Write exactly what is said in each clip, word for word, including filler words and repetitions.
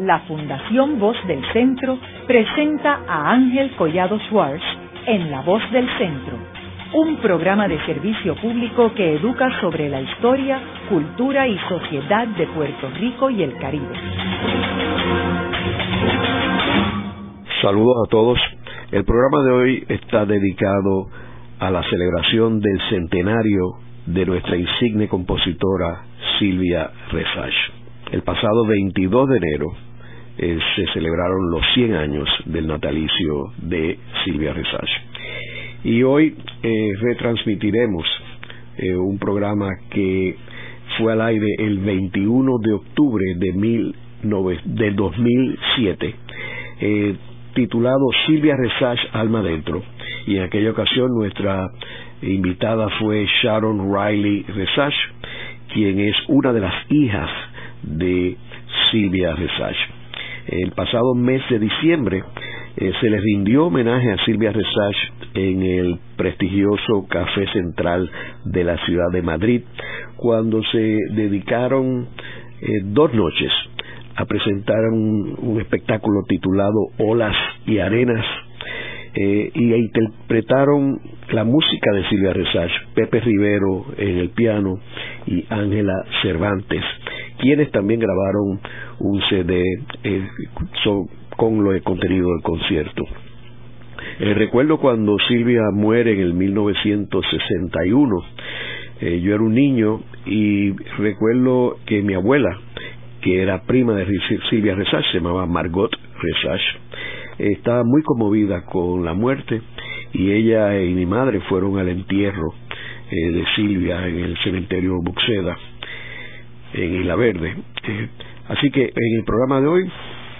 la Fundación Voz del Centro presenta a Ángel Collado Schwartz en La Voz del Centro, un programa de servicio público que educa sobre la historia, cultura y sociedad de Puerto Rico y el Caribe. Saludos a todos. El programa de hoy está dedicado a la celebración del centenario de nuestra insigne compositora Silvia Rexach. El pasado veintidós de enero eh, se celebraron los cien años del natalicio de Silvia Rexach. Y hoy eh, retransmitiremos eh, un programa que fue al aire el veintiuno de octubre de, mil nove, de dos mil siete, eh, titulado Silvia Rexach, Alma Dentro. Y en aquella ocasión nuestra invitada fue Sharon Riley Rexach, quien es una de las hijas de Silvia Rexach. El pasado mes de diciembre eh, se le rindió homenaje a Silvia Rexach en el prestigioso Café Central de la ciudad de Madrid, cuando se dedicaron eh, dos noches a presentar un, un espectáculo titulado Olas y Arenas, eh, y interpretaron la música de Silvia Rexach, Pepe Rivero en el piano y Ángela Cervantes, quienes también grabaron un C D eh, so, con lo contenido del concierto. Eh, recuerdo cuando Silvia muere en el mil novecientos sesenta y uno, eh, yo era un niño y recuerdo que mi abuela, que era prima de Silvia Rexach, se llamaba Margot Rexach, eh, estaba muy conmovida con la muerte, y ella y mi madre fueron al entierro eh, de Silvia en el cementerio Buxeda, en Isla Verde. Eh, así que en el programa de hoy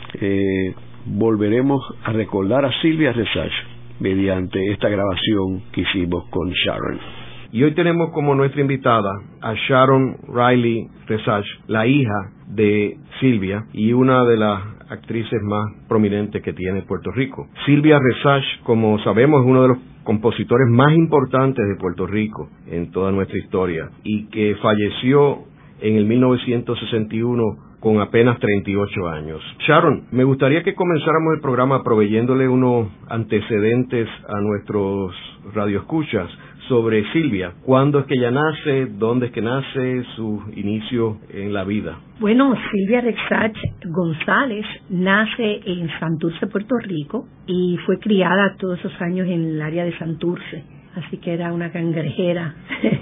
eh, volveremos a recordar a Silvia Rexach mediante esta grabación que hicimos con Sharon. Y hoy tenemos como nuestra invitada a Sharon Riley Rexach, la hija de Silvia y una de las actrices más prominentes que tiene Puerto Rico. Silvia Rexach, como sabemos, es uno de los compositores más importantes de Puerto Rico en toda nuestra historia, y que falleció en el mil novecientos sesenta y uno con apenas treinta y ocho años. Sharon, me gustaría que comenzáramos el programa proveyéndole unos antecedentes a nuestros radioescuchas sobre Silvia. ¿Cuándo es que ella nace? ¿Dónde es que nace? Su inicio en la vida. Bueno, Silvia Rexach González nace en Santurce, Puerto Rico, y fue criada todos esos años en el área de Santurce. Así que era una cangrejera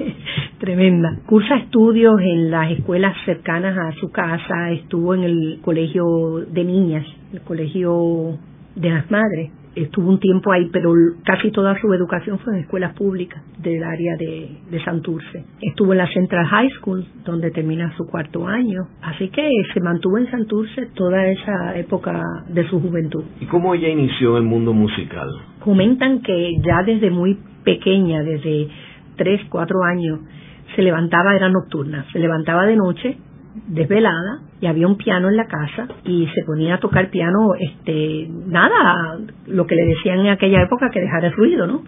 tremenda. Cursa estudios en las escuelas cercanas a su casa, estuvo en el colegio de niñas, el colegio de las madres. Estuvo un tiempo ahí, pero casi toda su educación fue en escuelas públicas del área de, de Santurce. Estuvo en la Central High School, donde termina su cuarto año. Así que se mantuvo en Santurce toda esa época de su juventud. ¿Y cómo ella inició en el mundo musical? Comentan que ya desde muy pequeña, desde tres, cuatro años, se levantaba, era nocturna, se levantaba de noche, desvelada, y había un piano en la casa y se ponía a tocar piano, este, nada, lo que le decían en aquella época, que dejara el ruido, ¿no?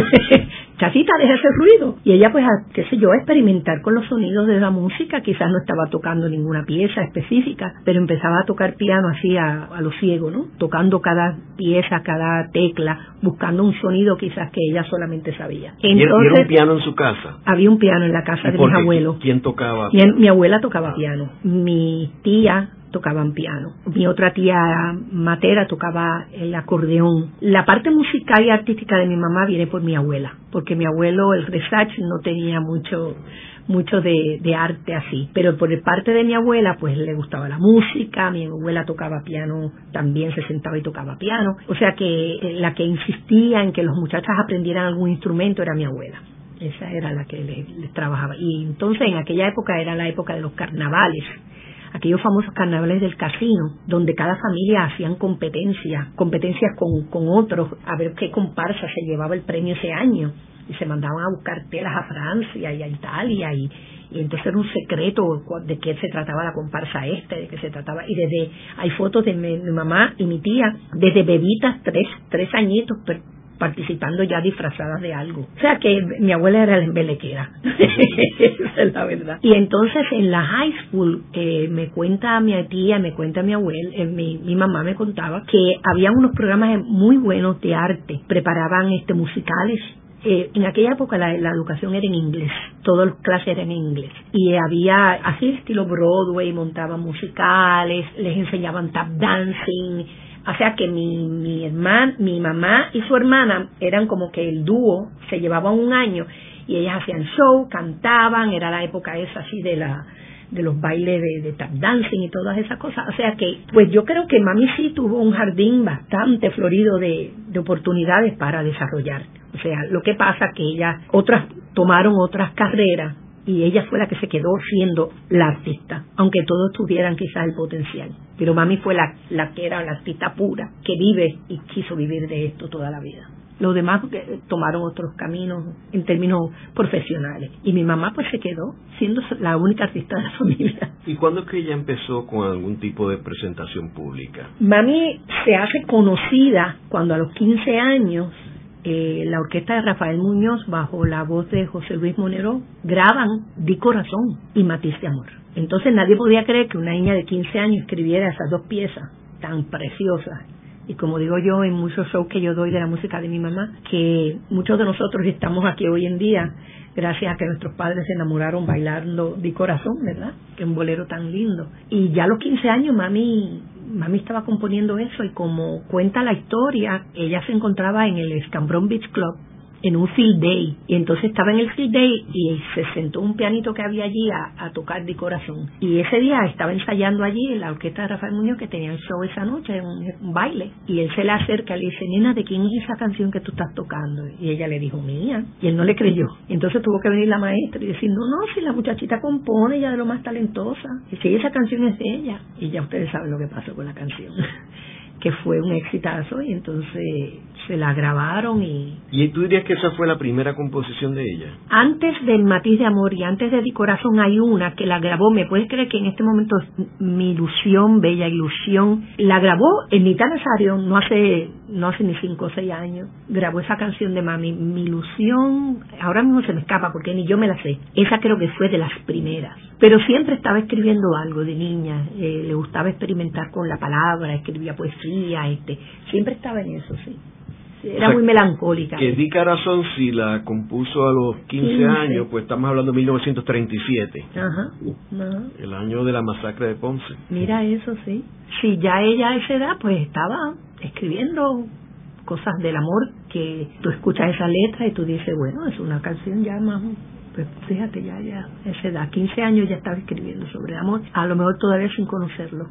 Chachita, deja ese ruido. Y ella, pues, a, qué sé yo, a experimentar con los sonidos de la música. Quizás no estaba tocando ninguna pieza específica, pero empezaba a tocar piano así a, a lo ciego, ¿no? Tocando cada pieza, cada tecla, buscando un sonido quizás que ella solamente sabía. Entonces, ¿y era un piano en su casa? Había un piano en la casa de mis abuelos. ¿Quién tocaba? Mi, mi abuela tocaba piano. Mi tía tocaban piano. Mi otra tía matera tocaba el acordeón. La parte musical y artística de mi mamá viene por mi abuela, porque mi abuelo, el Rexach, no tenía mucho mucho de, de arte así, pero por parte de mi abuela pues le gustaba la música. Mi abuela tocaba piano, también se sentaba y tocaba piano, o sea que la que insistía en que los muchachos aprendieran algún instrumento era mi abuela. Esa era la que les, les trabajaba. Y entonces en aquella época era la época de los carnavales, aquellos famosos carnavales del casino, donde cada familia hacían competencias, competencias con, con otros, a ver qué comparsa se llevaba el premio ese año, y se mandaban a buscar telas a Francia y a Italia, y, y entonces era un secreto de qué se trataba la comparsa este, de qué se trataba, y desde, hay fotos de mi, mi mamá y mi tía, desde bebitas, tres, tres añitos, participando ya disfrazadas de algo. O sea que mi abuela era la embelequera, esa es la verdad. Y entonces en la high school eh, me cuenta mi tía, me cuenta mi abuela, eh, mi, mi mamá me contaba que había unos programas muy buenos de arte, preparaban este musicales. Eh, en aquella época la, la educación era en inglés, todas las clases eran en inglés, y había así estilo Broadway, montaban musicales, les enseñaban tap dancing. O sea que mi mi hermana, mi mamá y su hermana eran como que el dúo, se llevaban un año y ellas hacían show, cantaban, era la época esa así de la de los bailes de, de tap dancing y todas esas cosas. O sea que, pues yo creo que mami sí tuvo un jardín bastante florido de, de oportunidades para desarrollar. O sea, lo que pasa que ellas, otras tomaron otras carreras y ella fue la que se quedó siendo la artista, aunque todos tuvieran quizás el potencial. Pero mami fue la, la que era la artista pura, que vive y quiso vivir de esto toda la vida. Los demás eh, tomaron otros caminos en términos profesionales. Y mi mamá pues se quedó siendo la única artista de la familia. ¿Y cuándo es que ella empezó con algún tipo de presentación pública? Mami se hace conocida cuando a los quince años eh, la orquesta de Rafael Muñoz, bajo la voz de José Luis Monero, graban Di Corazón y Matiz de Amor. Entonces nadie podía creer que una niña de quince años escribiera esas dos piezas tan preciosas. Y como digo yo en muchos shows que yo doy de la música de mi mamá, que muchos de nosotros estamos aquí hoy en día gracias a que nuestros padres se enamoraron bailando Di Corazón, ¿verdad? Que es un bolero tan lindo. Y ya a los quince años mami mami estaba componiendo eso, y como cuenta la historia, ella se encontraba en el Escambrón Beach Club en un field day, y entonces estaba en el field day y se sentó un pianito que había allí a, a tocar Di Corazón, y ese día estaba ensayando allí en la orquesta de Rafael Muñoz, que tenía un show esa noche, un, un baile, y él se le acerca y le dice: nena, ¿de quién es esa canción que tú estás tocando? Y ella le dijo: mía. Y él no le creyó. Entonces tuvo que venir la maestra y decir: no, no, si la muchachita compone, ella es de lo más talentosa, y si esa canción es de ella. Y ya ustedes saben lo que pasó con la canción que fue un exitazo, y entonces se la grabaron. y ¿Y tú dirías que esa fue la primera composición de ella? Antes del Matiz de Amor y antes de Di Corazón hay una que la grabó, ¿me puedes creer que en este momento Mi Ilusión, Bella Ilusión, la grabó Ernita Nazario no hace no hace ni cinco o seis años, grabó esa canción de mami, Mi Ilusión, ahora mismo se me escapa porque ni yo me la sé, esa creo que fue de las primeras, pero siempre estaba escribiendo algo de niña, eh, le gustaba experimentar con la palabra, escribía poesía, este, siempre estaba en eso, sí. Era, o sea, muy melancólica. Que Di Corazón, si la compuso a los quince, quince años, pues estamos hablando de mil novecientos treinta y siete. Ajá, ajá. El año de la masacre de Ponce. Mira eso, sí. Si ya ella a esa edad, pues estaba escribiendo cosas del amor, que tú escuchas esa letra y tú dices, bueno, es una canción ya más... Pues fíjate, ya, ya, a esa edad, quince años ya estaba escribiendo sobre el amor, a lo mejor todavía sin conocerlo.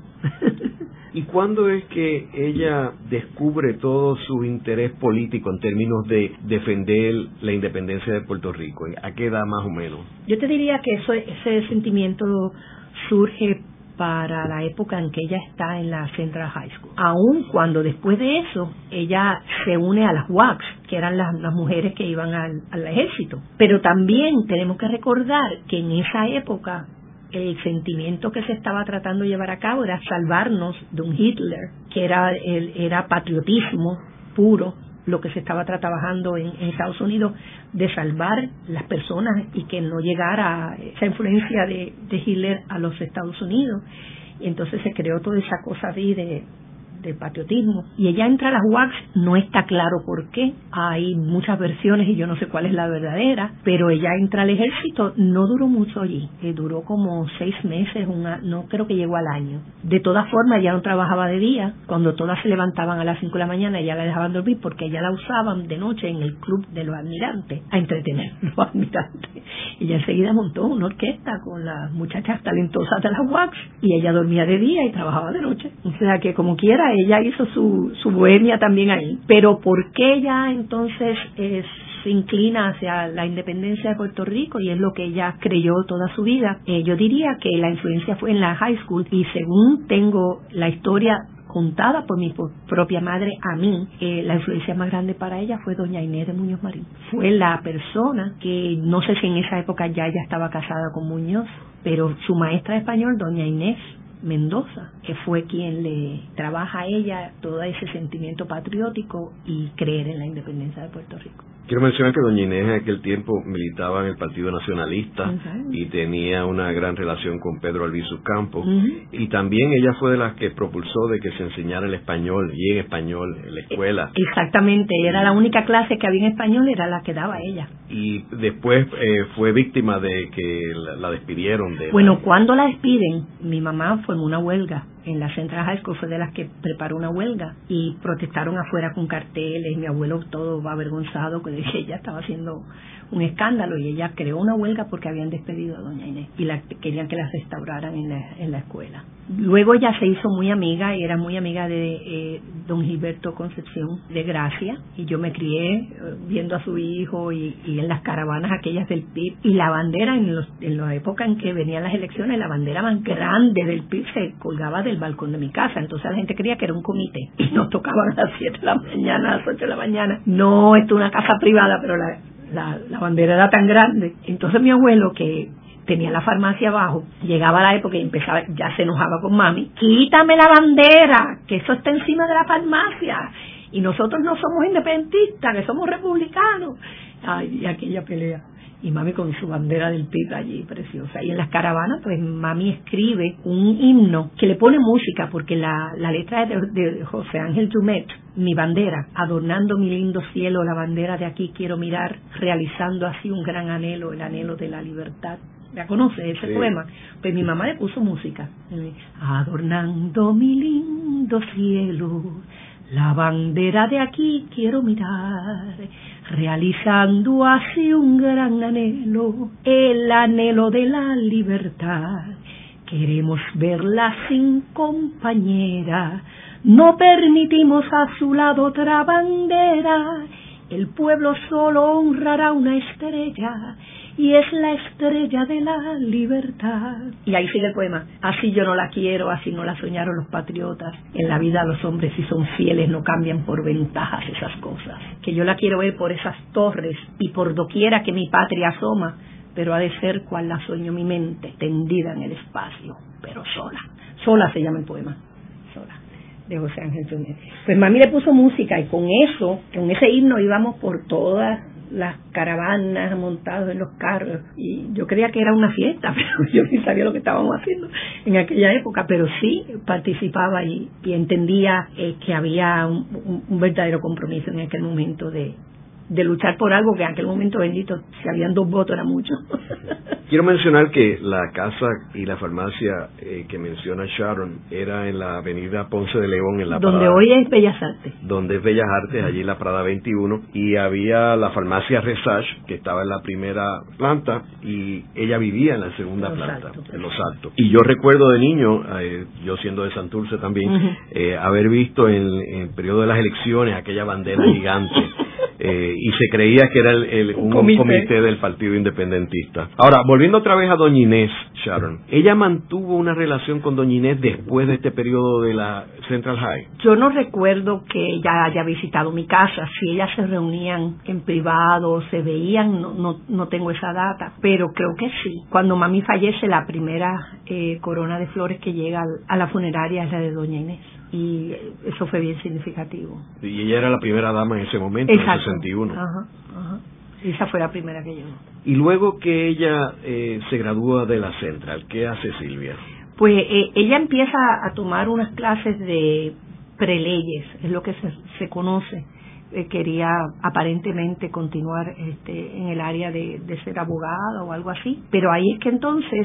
¿Y cuándo es que ella descubre todo su interés político en términos de defender la independencia de Puerto Rico? ¿A qué edad más o menos? Yo te diría que eso, ese sentimiento surge para la época en que ella está en la Central High School. Aun cuando después de eso ella se une a las W A C, que eran las, las mujeres que iban al, al ejército. Pero también tenemos que recordar que en esa época el sentimiento que se estaba tratando de llevar a cabo era salvarnos de un Hitler, que era, el, era patriotismo puro, lo que se estaba trabajando en, en Estados Unidos, de salvar las personas y que no llegara esa influencia de, de Hitler a los Estados Unidos. Y entonces se creó toda esa cosa ahí de, de patriotismo. Y ella entra a las W A C, no está claro por qué, hay muchas versiones y yo no sé cuál es la verdadera, pero ella entra al ejército, no duró mucho allí, eh, duró como seis meses, una, no creo que llegó al año. De todas formas, ella no trabajaba de día, cuando todas se levantaban a las cinco de la mañana, ella la dejaban dormir porque ella la usaban de noche en el club de los admirantes, a entretener a los admirantes. Ella enseguida montó una orquesta con las muchachas talentosas de las W A C, y ella dormía de día y trabajaba de noche. O sea que como quiera, ella hizo su, su bohemia también ahí. Pero ¿por qué ella entonces eh, se inclina hacia la independencia de Puerto Rico? Y es lo que ella creyó toda su vida. Eh, yo diría que la influencia fue en la high school, y según tengo la historia contada por mi propia madre a mí, eh, la influencia más grande para ella fue doña Inés de Muñoz Marín. Fue la persona que, no sé si en esa época ya ella estaba casada con Muñoz, pero su maestra de español, doña Inés, Mendoza, que fue quien le trabaja a ella todo ese sentimiento patriótico y creer en la independencia de Puerto Rico. Quiero mencionar que doña Inés en aquel tiempo militaba en el Partido Nacionalista Uh-huh. y tenía una gran relación con Pedro Albizu Campos, Uh-huh. y también ella fue de las que propulsó de que se enseñara el español y en español en la escuela. Exactamente, era la única clase que había en español, era la que daba ella. Y después eh, fue víctima de que la, la despidieron de Bueno, la... cuando la despiden, mi mamá formó una huelga en la Central High School, fue de las que preparó una huelga y protestaron afuera con carteles. Mi abuelo todo avergonzado, que ella estaba haciendo un escándalo, y ella creó una huelga porque habían despedido a doña Inés y la, querían que la restauraran en la, en la escuela. Luego ella se hizo muy amiga, y era muy amiga de eh, don Gilberto Concepción de Gracia, y yo me crié eh, viendo a su hijo y, y en las caravanas aquellas del P I B, y la bandera en, los, en la época en que venían las elecciones, la bandera más grande del P I B se colgaba del balcón de mi casa, entonces la gente creía que era un comité, y nos tocaban a las siete de la mañana, a las ocho de la mañana. No, esto es una casa privada, pero la, la, la bandera era tan grande. Entonces mi abuelo, que tenía la farmacia abajo, llegaba la época y empezaba, ya se enojaba con mami: quítame la bandera, que eso está encima de la farmacia, y nosotros no somos independentistas, que somos republicanos. Ay, y aquella pelea. Y mami con su bandera del P I B allí, preciosa. Y en las caravanas, pues mami escribe un himno que le pone música, porque la, la letra es de, de José Ángel Jumet, mi bandera, adornando mi lindo cielo, la bandera de aquí quiero mirar, realizando así un gran anhelo, el anhelo de la libertad. ¿La conoce ese sí. poema? Pues mi mamá le puso música. Adornando mi lindo cielo, la bandera de aquí quiero mirar, realizando así un gran anhelo, el anhelo de la libertad. Queremos verla sin compañera, no permitimos a su lado otra bandera. El pueblo solo honrará una estrella, y es la estrella de la libertad. Y ahí sigue el poema: así yo no la quiero, así no la soñaron los patriotas. En la vida los hombres, si son fieles, no cambian por ventajas esas cosas. Que yo la quiero ver por esas torres y por doquiera que mi patria asoma, pero ha de ser cual la sueño mi mente, tendida en el espacio, pero sola. Sola se llama el poema, sola, de José Ángel Jumet. Pues mami le puso música, y con eso, con ese himno íbamos por todas las caravanas, montados en los carros, y yo creía que era una fiesta, pero yo ni sabía lo que estábamos haciendo en aquella época, pero sí participaba y, y entendía eh, que había un, un, un verdadero compromiso en aquel momento de, de luchar por algo que en aquel momento, bendito, si habían dos votos era mucho. Quiero mencionar que la casa y la farmacia eh, que menciona Sharon era en la avenida Ponce de León, en la donde Prada, hoy es Bellas Artes. donde es Bellas Artes, allí en la Prada veintiuno, y había la farmacia Resage, que estaba en la primera planta, y ella vivía en la segunda Los planta, Altos, pues. en Los Altos. Y yo recuerdo de niño, eh, yo siendo de Santurce también, Uh-huh. eh, haber visto en, en el periodo de las elecciones aquella bandera gigante, eh, y se creía que era el, el, un, un comité. comité del Partido Independentista. Ahora, volviendo otra vez a doña Inés, Sharon, ¿ella mantuvo una relación con doña Inés después de este periodo de la Central High? Yo no recuerdo que ella haya visitado mi casa. Si ellas se reunían en privado, se veían, no, no, no tengo esa data, pero creo que sí. Cuando mami fallece, la primera eh, corona de flores que llega a la funeraria es la de doña Inés, y eso fue bien significativo. Y ella era la primera dama en ese momento, Exacto. en el sesenta y uno. Ajá, ajá. Esa fue la primera que llegó. Y luego que ella eh, se gradúa de la Central, ¿qué hace Silvia? Pues eh, ella empieza a tomar unas clases de preleyes, es lo que se, se conoce. Eh, quería aparentemente continuar este, en el área de, de ser abogada o algo así, pero ahí es que entonces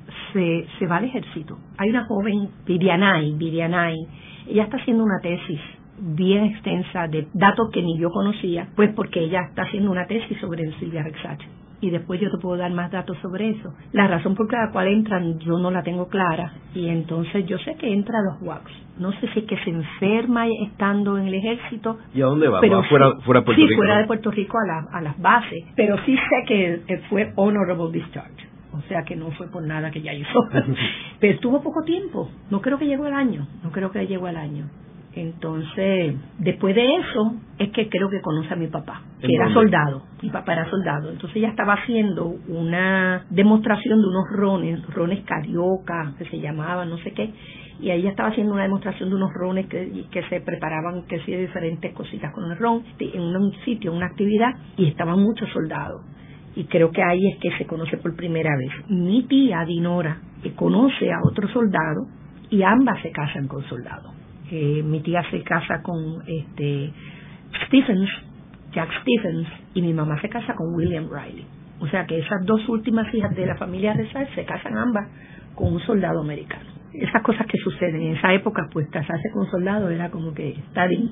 se, se va al ejército. Hay una joven, Virianay, Virianay, ella está haciendo una tesis bien extensa de datos que ni yo conocía, pues porque ella está haciendo una tesis sobre Silvia Rexach, y después yo te puedo dar más datos sobre eso. La razón por la cual entran yo no la tengo clara, y entonces yo sé que entra a los W A C S. No sé si es que se enferma estando en el ejército. ¿Y a dónde va? Pero ¿Va fuera, sí, fuera de Puerto sí, Rico? fuera ¿no? de Puerto Rico a, la, a las bases, pero sí sé que fue honorable discharge. O sea que no fue por nada que ella hizo. Pero estuvo poco tiempo. No creo que llegó al año. No creo que llegó al año. Entonces, después de eso, es que creo que conoce a mi papá, que era dónde? soldado. Mi papá era soldado. Entonces ella estaba haciendo una demostración de unos rones, rones carioca, que se llamaban, no sé qué. Y ella estaba haciendo una demostración de unos rones que, que se preparaban, que hacía diferentes cositas con el ron, en un sitio, en una actividad, y estaban muchos soldados. Y creo que ahí es que se conoce por primera vez. Mi tía, Dinora, que conoce a otro soldado, y ambas se casan con soldados. Eh, mi tía se casa con este Stephens, Jack Stephens, y mi mamá se casa con William Riley. O sea que esas dos últimas hijas de la familia Resage se casan ambas con un soldado americano. Esas cosas que suceden en esa época, pues casarse con un soldado era como que está bien.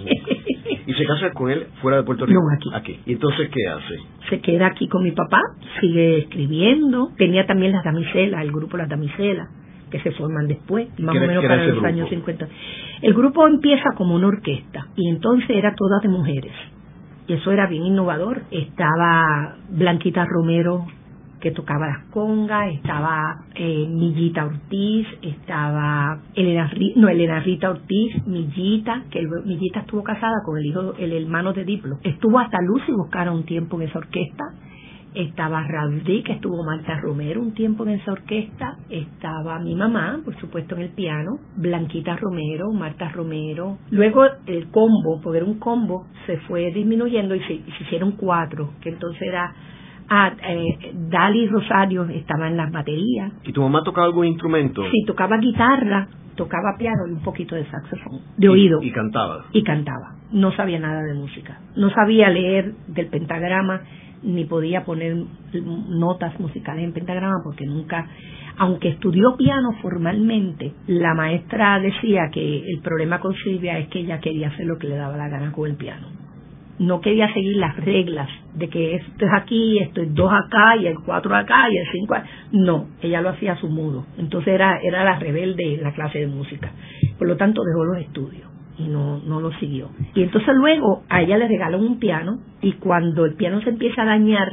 ¿Y se casa con él fuera de Puerto Rico? No, aquí. Aquí. ¿Y entonces qué hace? Se queda aquí con mi papá, sigue escribiendo. Tenía también las damiselas, el grupo Las Damiselas, que se forman después, más o menos para los años cincuenta. El grupo empieza como una orquesta, y entonces era toda de mujeres. Y eso era bien innovador. Estaba Blanquita Romero, que tocaba las congas, estaba eh, Millita Ortiz, estaba Elena, no, Elena Rita Ortiz, Millita, que el, Millita estuvo casada con el hijo, el hermano de Diplo. Estuvo hasta Lucy Buscara un tiempo en esa orquesta. Estaba Raúl D, que estuvo Marta Romero un tiempo en esa orquesta. Estaba mi mamá, por supuesto, en el piano, Blanquita Romero, Marta Romero. Luego el combo, porque era un combo, se fue disminuyendo y se, y se hicieron cuatro, que entonces era Ah, eh, Dali Rosario estaba en las baterías. ¿Y tu mamá tocaba algún instrumento? Sí, tocaba guitarra, tocaba piano y un poquito de saxofón, de y, oído. Y cantaba. Y cantaba. No sabía nada de música. No sabía leer del pentagrama, ni podía poner notas musicales en pentagrama, porque nunca, aunque estudió piano formalmente, la maestra decía que el problema con Silvia es que ella quería hacer lo que le daba la gana con el piano. No quería seguir las reglas de que esto es aquí, esto es dos acá, y el cuatro acá, y el cinco acá. No, ella lo hacía a su modo. Entonces era era la rebelde en la clase de música. Por lo tanto, dejó los estudios y no no lo siguió. Y entonces luego a ella le regaló un piano, y cuando el piano se empieza a dañar,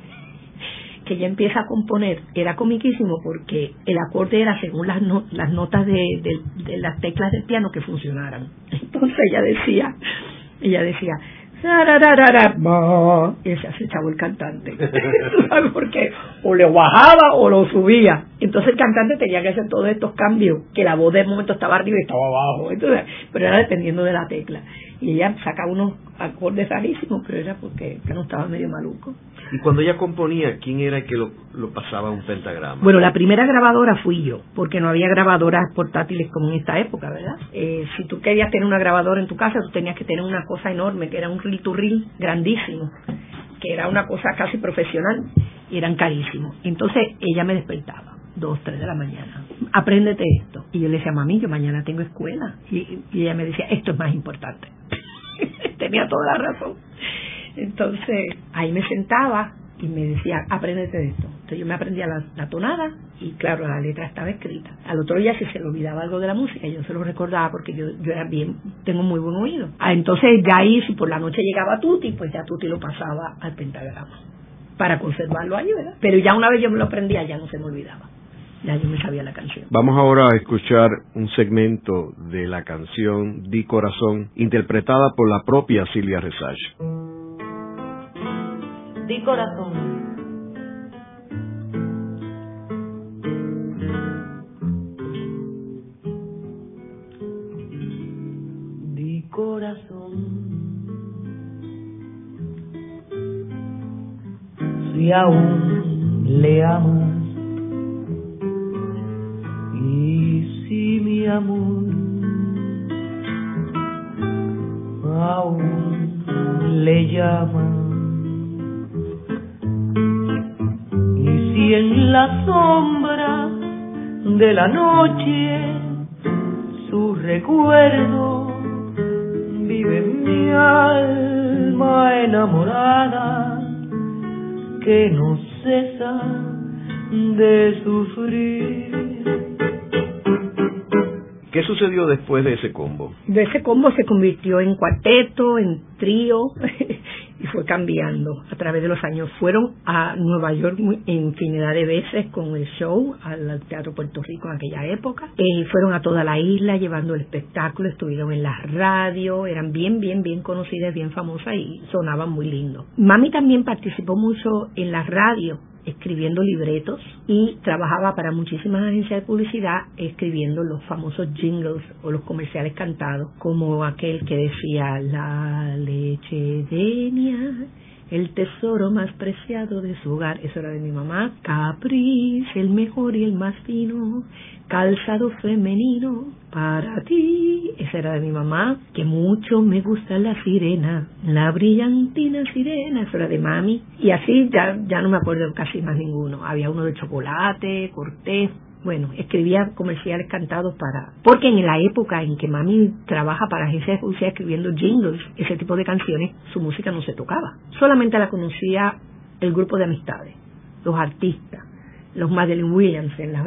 que ella empieza a componer, era comiquísimo porque el acorde era según las, no, las notas de, de, de las teclas del piano que funcionaran. Entonces ella decía, ella decía... y ese se echaba el cantante. ¿Sabes por qué? O le bajaba o lo subía. Entonces el cantante tenía que hacer todos estos cambios, que la voz de momento estaba arriba y estaba abajo. Entonces, pero era dependiendo de la tecla. Y ella sacaba unos acordes rarísimos, pero era porque que no estaba medio maluco. Y cuando ella componía, ¿quién era el que lo, lo pasaba a un pentagrama? Bueno, la primera grabadora fui yo, porque no había grabadoras portátiles como en esta época, ¿verdad? Eh, si tú querías tener una grabadora en tu casa, tú tenías que tener una cosa enorme, que era un reel to reel grandísimo, que era una cosa casi profesional, y eran carísimos. Entonces ella me despertaba, dos, tres de la mañana, apréndete esto. Y yo le decía, mami, yo mañana tengo escuela. Y, y ella me decía, esto es más importante. Tenía toda la razón. Entonces ahí me sentaba y me decía, apréndete esto. Entonces yo me aprendía la, la tonada, y claro, la letra estaba escrita. Al otro día, si se le olvidaba algo de la música, yo se lo recordaba, porque yo, yo era bien, tengo muy buen oído. Ah, entonces ya ahí, si por la noche llegaba Tuti, pues ya Tuti lo pasaba al pentagrama para conservarlo ahí, ¿verdad? Pero ya una vez yo me lo aprendía, ya no se me olvidaba. Ya yo me sabía la canción. Vamos ahora a escuchar un segmento de la canción Di Corazón, interpretada por la propia Silvia Resage. Di corazón. Di corazón. Si aún le amas, y si mi amor aún le llama, y en la sombra de la noche su recuerdo vive en mi alma enamorada, que no cesa de sufrir. ¿Qué sucedió después de ese combo? De ese combo se convirtió en cuarteto, en trío, y fue cambiando a través de los años. Fueron a Nueva York infinidad de veces con el show al Teatro Puerto Rico en aquella época. Eh, fueron a toda la isla llevando el espectáculo, estuvieron en la radio, eran bien, bien, bien conocidas, bien famosas y sonaban muy lindo. Mami también participó mucho en la radio, escribiendo libretos, y trabajaba para muchísimas agencias de publicidad escribiendo los famosos jingles o los comerciales cantados, como aquel que decía: la leche de Enia, el tesoro más preciado de su hogar. Eso era de mi mamá. Caprice, el mejor y el más fino, calzado femenino para ti. Esa era de mi mamá. Que mucho me gusta la sirena, la brillantina sirena. Eso era de mami. Y así ya, ya no me acuerdo casi más ninguno. Había uno de chocolate, Cortés. Bueno, escribía comerciales cantados para... Porque en la época en que mami trabaja para agencias de publicidad escribiendo jingles, ese tipo de canciones, su música no se tocaba. Solamente la conocía el grupo de amistades, los artistas, los Madeline Williams, la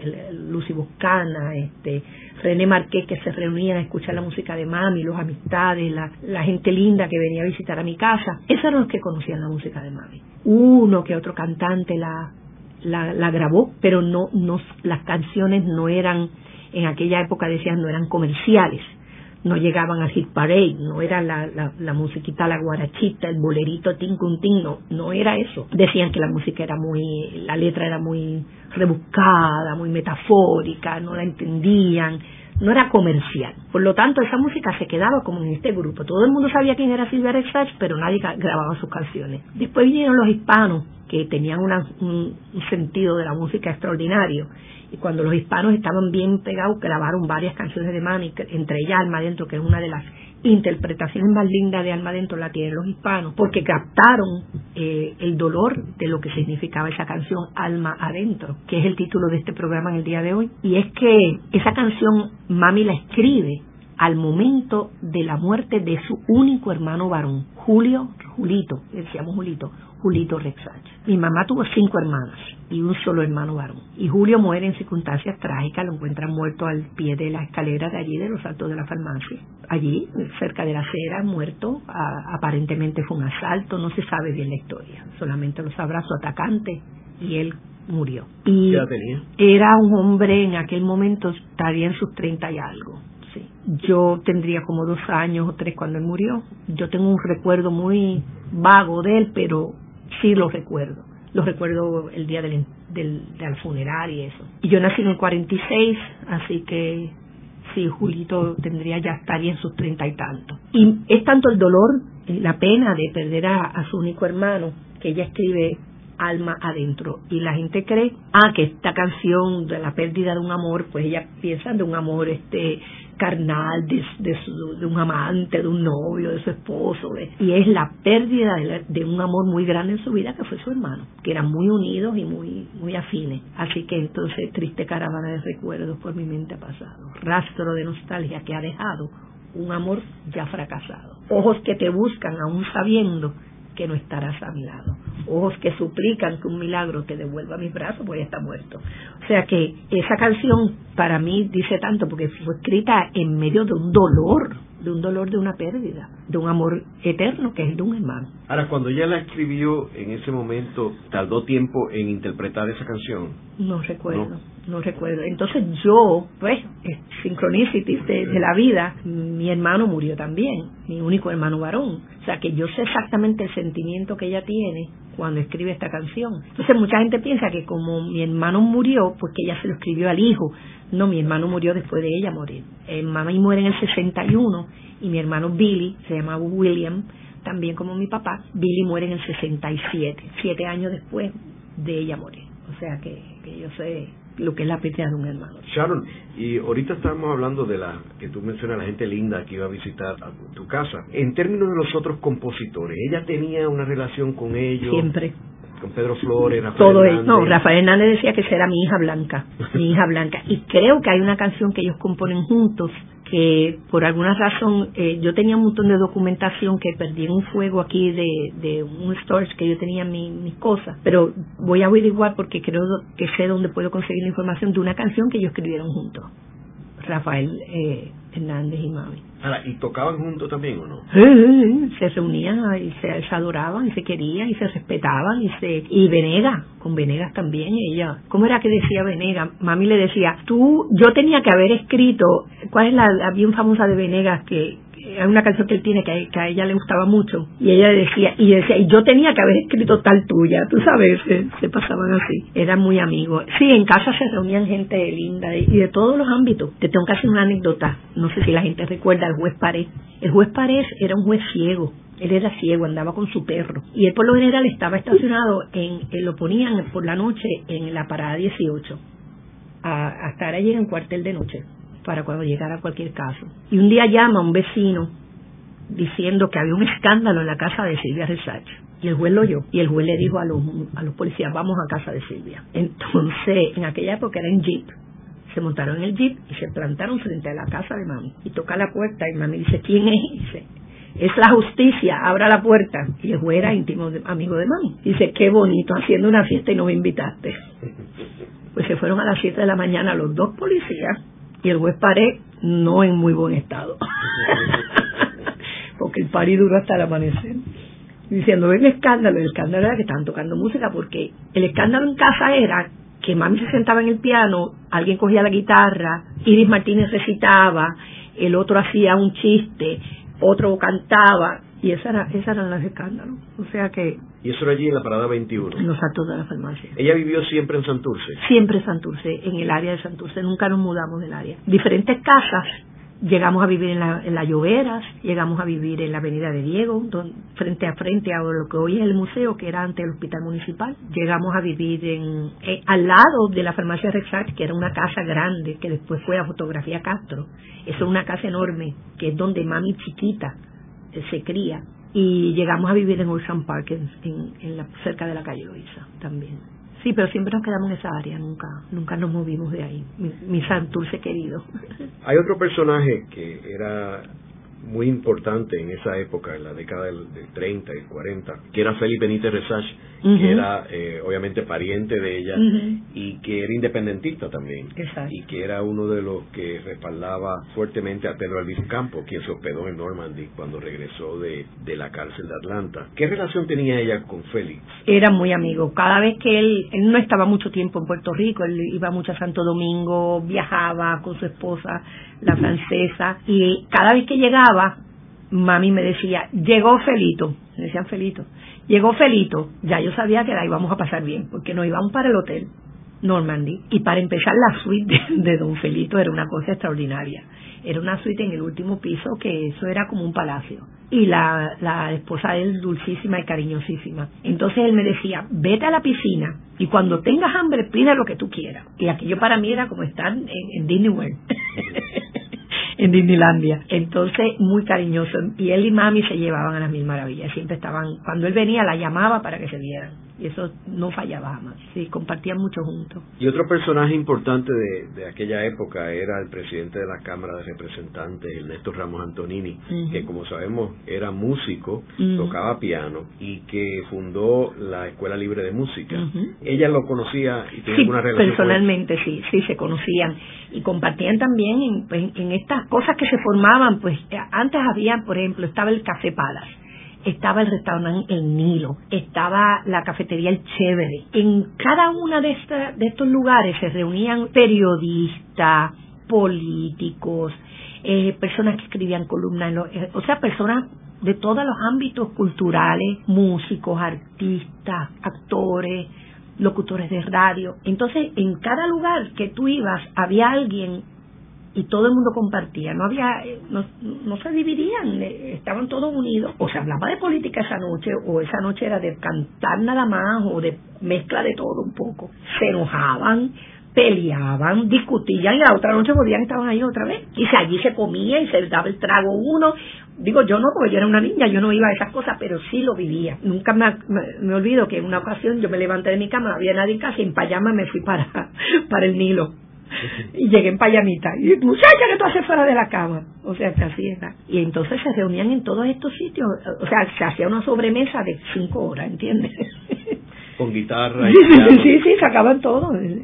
Lucy Boscana, este, René Marqués, que se reunían a escuchar la música de mami, los amistades, la, la gente linda que venía a visitar a mi casa. Esos eran los que conocían la música de mami. Uno que otro cantante la... La, la grabó, pero no, no, las canciones no eran, en aquella época decían, no eran comerciales, no llegaban a hit parade, no era la, la, la musiquita, la guarachita, el bolerito, tin, cun, tin, no, no era eso. Decían que la música era muy, la letra era muy rebuscada, muy metafórica, no la entendían, no era comercial. Por lo tanto, esa música se quedaba como en este grupo. Todo el mundo sabía quién era Sylvia Rexach, pero nadie grababa sus canciones. Después vinieron los hispanos, que tenían una, un, un sentido de la música extraordinario, y cuando los hispanos estaban bien pegados grabaron varias canciones de mami, entre ellas Alma Adentro, que es una de las interpretaciones más lindas de Alma Adentro, la tienen los hispanos, porque captaron eh, el dolor de lo que significaba esa canción Alma Adentro, que es el título de este programa en el día de hoy. Y es que esa canción mami la escribe al momento de la muerte de su único hermano varón, Julio, Julito, le decíamos Julito, Julito Rexach. Mi mamá tuvo cinco hermanas y un solo hermano varón. Y Julio muere en circunstancias trágicas, lo encuentran muerto al pie de la escalera de allí, de los altos de la farmacia. Allí, cerca de la acera, muerto, a, aparentemente fue un asalto, no se sabe bien la historia. Solamente lo sabrá su atacante y él murió. Y ¿qué edad tenía? Era un hombre, en aquel momento estaría en sus treinta y algo. Sí. Yo tendría como dos años o tres cuando él murió. Yo tengo un recuerdo muy vago de él, pero sí lo recuerdo. Lo recuerdo el día del, del, del funeral y eso. Y yo nací en el cuarenta y seis, así que sí, Julito tendría ya estaría en sus treinta y tantos. Y es tanto el dolor, la pena de perder a, a su único hermano, que ella escribe Alma Adentro, y la gente cree ah que esta canción de la pérdida de un amor, pues ella piensa de un amor este carnal, de, de, su, de un amante, de un novio, de su esposo, de, y es la pérdida de, la, de un amor muy grande en su vida, que fue su hermano, que eran muy unidos y muy muy afines. Así que entonces, triste caravana de recuerdos por mi mente ha pasado, rastro de nostalgia que ha dejado un amor ya fracasado, ojos que te buscan aún sabiendo que no estarás a mi lado, ojos que suplican que un milagro te devuelva mis brazos, porque ya está muerto. O sea que esa canción para mí dice tanto, porque fue escrita en medio de un dolor, de un dolor de una pérdida, de un amor eterno que es el de un hermano. Ahora, cuando ella la escribió en ese momento, ¿tardó tiempo en interpretar esa canción? No recuerdo, no, no recuerdo. Entonces yo, pues, synchronicities de, de la vida, mi hermano murió también, mi único hermano varón. O sea que yo sé exactamente el sentimiento que ella tiene cuando escribe esta canción. Entonces mucha gente piensa que como mi hermano murió, pues que ella se lo escribió al hijo. No, mi hermano murió después de ella morir. Eh, mamá muere en el sesenta y uno y mi hermano Billy, se llamaba William, también como mi papá, Billy muere en el sesenta y siete, siete años después de ella morir. O sea que, que yo sé lo que es la pérdida de un hermano. Sharon, y ahorita estábamos hablando de la que tú mencionas, la gente linda que iba a visitar a tu, tu casa. En términos de los otros compositores, ¿ella tenía una relación con ellos? Siempre. Con Pedro Flores, Rafael Todo Hernández. es, no, Rafael Hernández decía que esa era mi hija blanca, mi hija blanca. Y creo que hay una canción que ellos componen juntos, que por alguna razón, eh, yo tenía un montón de documentación que perdí en un fuego aquí de, de un storage que yo tenía mi, mis cosas, pero voy a averiguar porque creo que sé dónde puedo conseguir la información de una canción que ellos escribieron juntos. Rafael eh, Hernández y mami. Ahora, ¿y tocaban juntos también o no? Se reunían y se, se adoraban y se querían y se respetaban y se y Venegas, con Venegas también ella. ¿Cómo era que decía Venegas? Mami le decía, tú, yo tenía que haber escrito, ¿cuál es la, la bien famosa de Venegas que es una canción que él tiene que a, que a ella le gustaba mucho? Y ella decía, y decía, y yo tenía que haber escrito tal tuya, tú sabes, se, se pasaban así, eran muy amigos. Sí, en casa se reunían gente linda y de todos los ámbitos. Te tengo que hacer una anécdota, no sé si la gente recuerda al juez Pared. El juez Pared era un juez ciego. Él era ciego, andaba con su perro. Y él por lo general estaba estacionado, en, en lo ponían por la noche en la parada dieciocho, a, a estar allí en el cuartel de noche, para cuando llegara cualquier caso. Y un día llama a un vecino diciendo que había un escándalo en la casa de Silvia Resach. Y el juez lo oyó. Y el juez le dijo a los, a los policías, vamos a casa de Silvia. Entonces, en aquella época era en jeep. Se montaron en el jeep y se plantaron frente a la casa de mami. Y toca la puerta y mami dice, ¿quién es? Y dice, es la justicia, abra la puerta. Y el juez era íntimo de, amigo de mami. Dice, qué bonito, haciendo una fiesta y no me invitaste. Pues se fueron a las siete de la mañana los dos policías y el juez Pared no en muy buen estado. Porque el party duró hasta el amanecer. Diciendo, ven el escándalo. El escándalo era que estaban tocando música, porque el escándalo en casa era que mami se sentaba en el piano, alguien cogía la guitarra, Iris Martínez recitaba, el otro hacía un chiste, otro cantaba, y esos era, esa eran los escándalos. O sea que... ¿Y eso era allí en la parada veintiuno? En los actos de la farmacia. ¿Ella vivió siempre en Santurce? Siempre en Santurce, en el área de Santurce, nunca nos mudamos del área. Diferentes casas. Llegamos a vivir en la, en la Lloveras, llegamos a vivir en la Avenida de Diego, donde, frente a frente a lo que hoy es el museo, que era antes el hospital municipal. Llegamos a vivir en, eh, al lado de la farmacia Resach, que era una casa grande, que después fue a Fotografía Castro. Eso es una casa enorme, que es donde mami chiquita eh, se cría. Y llegamos a vivir en Ocean Park, en, en, en la, cerca de la calle Loíza también. Sí, pero siempre nos quedamos en esa área, nunca nunca nos movimos de ahí, mi, mi Santurce querido. Hay otro personaje que era muy importante en esa época, en la década del, del treinta y cuarenta, que era Félix Benítez Resach, uh-huh. que era eh, obviamente pariente de ella, uh-huh. y que era independentista también. Exacto. Y que era uno de los que respaldaba fuertemente a Pedro Albizu Campos, quien se hospedó en Normandy cuando regresó de, de la cárcel de Atlanta. ¿Qué relación tenía ella con Félix? Era muy amigo. Cada vez que él, él no estaba mucho tiempo en Puerto Rico, él iba mucho a Santo Domingo, viajaba con su esposa, la francesa, y cada vez que llegaba, mami me decía, llegó Felito, me decían Felito, llegó Felito, ya yo sabía que la íbamos a pasar bien, porque nos íbamos para el hotel Normandy, y para empezar la suite de, de don Felito era una cosa extraordinaria. Era una suite en el último piso, que eso era como un palacio, y la, la esposa de él dulcísima y cariñosísima. Entonces él me decía, vete a la piscina y cuando tengas hambre pide lo que tú quieras. Y aquello para mí era como estar en, en Disney World. En Disneylandia. Entonces, muy cariñoso. Y él y mami se llevaban a las mil maravillas. Siempre estaban, cuando él venía, la llamaba para que se vieran. Y eso no fallaba jamás. Sí, compartían mucho juntos. Y otro personaje importante de, de aquella época era el presidente de la Cámara de Representantes, Ernesto Ramos Antonini, uh-huh. que como sabemos era músico, uh-huh. tocaba piano y que fundó la Escuela Libre de Música. Uh-huh. ¿Ella lo conocía y tenía sí, alguna relación? Personalmente sí, sí se conocían y compartían también en, en, en estas cosas que se formaban. Pues antes había, por ejemplo, estaba el Café Palace, estaba el restaurante El Nilo, estaba la cafetería El Chévere. En cada una de, esta, de estos lugares se reunían periodistas, políticos, eh, personas que escribían columnas, en lo, eh, o sea, personas de todos los ámbitos culturales, músicos, artistas, actores, locutores de radio. Entonces, en cada lugar que tú ibas había alguien y todo el mundo compartía, no había, no, no se dividían, estaban todos unidos. O se hablaba de política esa noche, o esa noche era de cantar nada más, o de mezcla de todo un poco. Se enojaban, peleaban, discutían, y la otra noche volvían, estaban ahí otra vez. Y si allí se comía y se daba el trago uno. Digo, yo no, porque yo era una niña, yo no iba a esas cosas, pero sí lo vivía. Nunca me, me, me olvido que en una ocasión yo me levanté de mi cama, no había nadie en casa, y en pijama me fui para, para el Nilo. Y llegué en payamita. Y muchacha, ¿qué tú haces fuera de la cama? O sea, que así era. Y entonces se reunían en todos estos sitios. O sea, se hacía una sobremesa de cinco horas, ¿entiendes? Con guitarra y sí, piano. sí, sí, sacaban todo.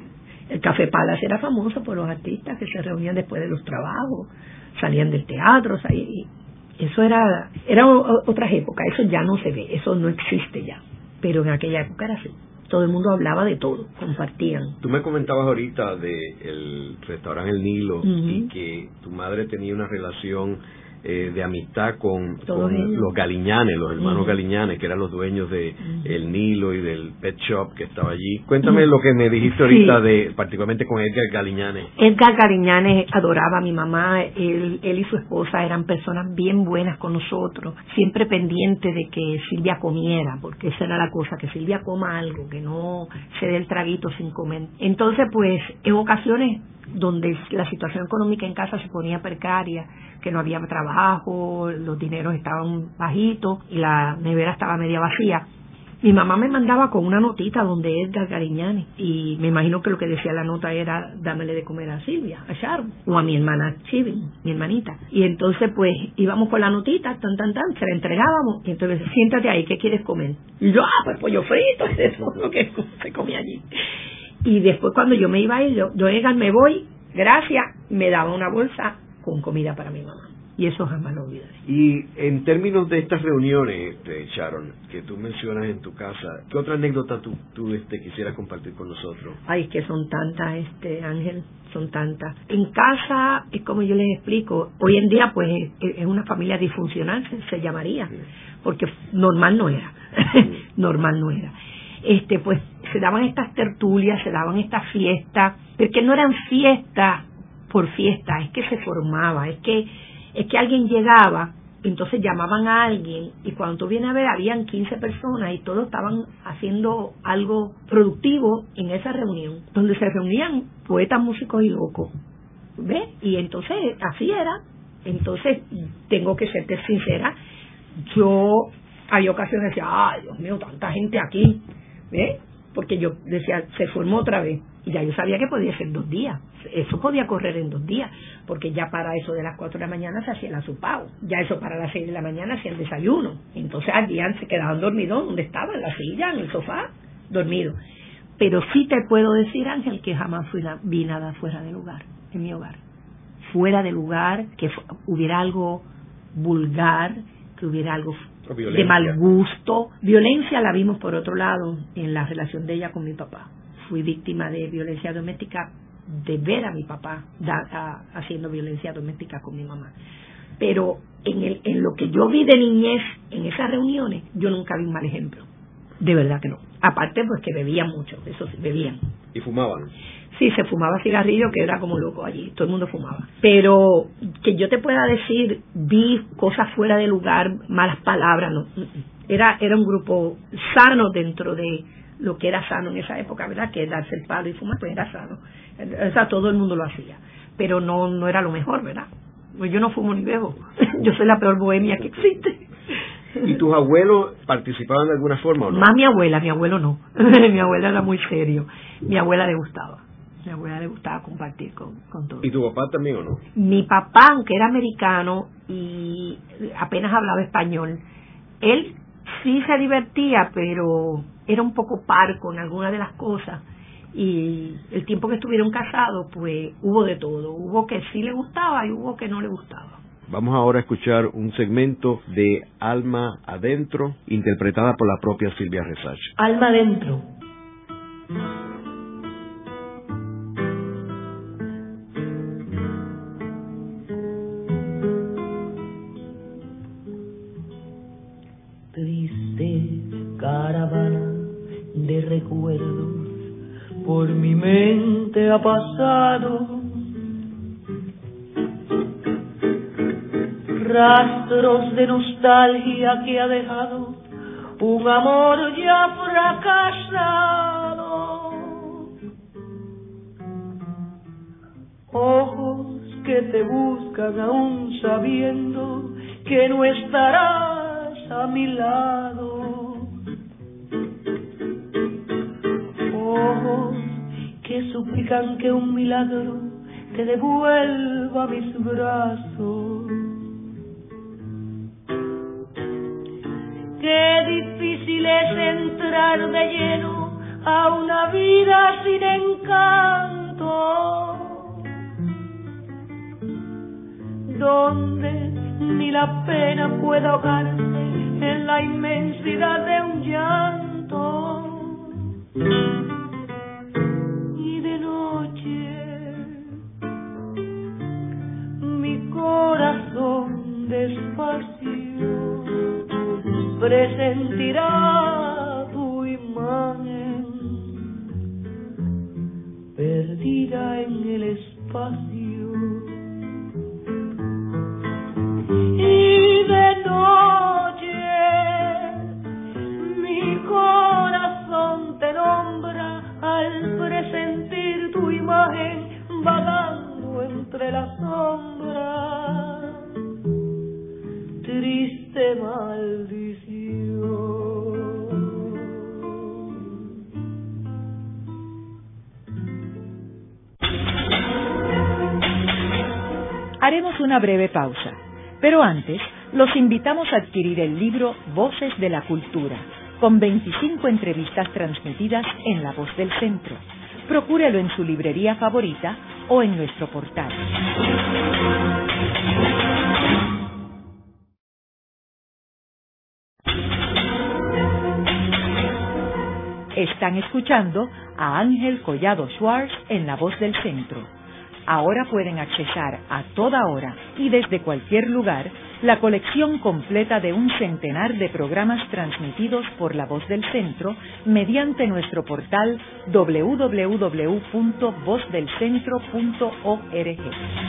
El Café Palace era famoso por los artistas que se reunían después de los trabajos, salían del teatro, salían, eso era, era otras épocas, eso ya no se ve, eso no existe ya, pero en aquella época era así. Todo el mundo hablaba de todo, compartían. Tú me comentabas ahorita de el restaurante El Nilo, uh-huh, y que tu madre tenía una relación eh, de amistad con, con los Galiñanes, los hermanos uh-huh. Galiñanes, que eran los dueños de uh-huh. El Nilo y del pet shop que estaba allí. Cuéntame uh-huh. lo que me dijiste ahorita, sí, de particularmente con Edgar Galiñanes. Edgar Galiñanes adoraba a mi mamá, él, él y su esposa eran personas bien buenas con nosotros, siempre pendientes de que Silvia comiera, porque esa era la cosa, que Silvia coma algo, que no se dé el traguito sin comer. Entonces, pues, en ocasiones donde la situación económica en casa se ponía precaria, que no había trabajo, los dineros estaban bajitos y la nevera estaba media vacía, mi mamá me mandaba con una notita donde Edgar Galiñanes, y me imagino que lo que decía la nota era dámele de comer a Silvia, a Sharon, o a mi hermana Chivin, mi hermanita. Y entonces pues íbamos con la notita, tan tan tan, se la entregábamos, y entonces siéntate ahí, ¿qué quieres comer? Y yo, ah, pues pollo frito, eso es lo que se comía allí. Y después cuando yo me iba a ir, yo, yo Edgar, me voy, gracias, me daba una bolsa con comida para mi mamá. Y eso jamás lo olvidaré. Y en términos de estas reuniones, este, Sharon, que tú mencionas en tu casa, ¿qué otra anécdota tú, tú este, quisieras compartir con nosotros? Ay, es que son tantas, este Ángel, son tantas. En casa, es como yo les explico, hoy en día pues es, es una familia disfuncional, se, se llamaría, sí, porque normal no era, sí. normal no era. Este, pues se daban estas tertulias, se daban estas fiestas, pero que no eran fiestas por fiesta, es que se formaba, es que es que alguien llegaba, entonces llamaban a alguien, y cuando tú vienes a ver, habían quince personas y todos estaban haciendo algo productivo en esa reunión, donde se reunían poetas, músicos y locos, ¿ves? Y entonces así era. Entonces tengo que serte sincera, yo hay ocasiones que decía, ay Dios mío, tanta gente aquí, ¿ves? Porque yo decía, se formó otra vez, y ya yo sabía que podía ser dos días, eso podía correr en dos días, porque ya para eso de las cuatro de la mañana se hacía el asopao, ya eso para las seis de la mañana hacía el desayuno, entonces al día se quedaban dormidos donde estaban, en la silla, en el sofá, dormidos. Pero sí te puedo decir, Ángel, que jamás fui na, vi nada fuera de lugar, en mi hogar, fuera de lugar, que fu- hubiera algo vulgar, que hubiera algo de mal gusto. Violencia la vimos por otro lado en la relación de ella con mi papá. Fui víctima de violencia doméstica, de ver a mi papá da, a, haciendo violencia doméstica con mi mamá. Pero en, el, en lo que yo vi de niñez, en esas reuniones, yo nunca vi un mal ejemplo. De verdad que no. Aparte, pues que bebían mucho, eso sí, bebían. ¿Y fumaban? Sí, se fumaba cigarrillo, que era como loco allí, todo el mundo fumaba. Pero que yo te pueda decir, vi cosas fuera de lugar, malas palabras, no. Era, era un grupo sano dentro de lo que era sano en esa época, ¿verdad? Que darse el palo y fumar, pues era sano. O sea, todo el mundo lo hacía. Pero no, no era lo mejor, ¿verdad? Pues yo no fumo ni bebo. Yo soy la peor bohemia que existe. ¿Y tus abuelos participaban de alguna forma o no? Más mi abuela, mi abuelo no. Mi abuela era muy serio. Mi abuela le gustaba. Mi abuela le gustaba compartir con, con todo. ¿Y tu papá también o no? Mi papá, aunque era americano y apenas hablaba español, él sí se divertía, pero era un poco parco en algunas de las cosas. Y el tiempo que estuvieron casados, pues hubo de todo. Hubo que sí le gustaba y hubo que no le gustaba. Vamos ahora a escuchar un segmento de Alma Adentro, interpretada por la propia Silvia Resach. Alma Adentro. Triste caravana de recuerdos por mi mente ha pasado, rastros de nostalgia que ha dejado un amor ya fracasado, ojos que te buscan aún sabiendo que no estarás a mi lado, ojos que suplican que un milagro te devuelva mis brazos. Qué difícil es entrar de lleno a una vida sin encanto, donde ni la pena pueda ahogarse en la inmensidad de un llanto, y de noche mi corazón despacio presentirá tu imagen perdida en el espacio. Y de noche mi corazón te nombra al presentir tu imagen vagando entre las sombras, triste maldición. Haremos una breve pausa, pero antes los invitamos a adquirir el libro Voces de la Cultura, con veinticinco entrevistas transmitidas en La Voz del Centro. Procúrelo en su librería favorita o en nuestro portal. Están escuchando a Ángel Collado Schwartz en La Voz del Centro. Ahora pueden accesar a toda hora y desde cualquier lugar la colección completa de un centenar de programas transmitidos por La Voz del Centro mediante nuestro portal doble u doble u doble u punto voz del centro punto org.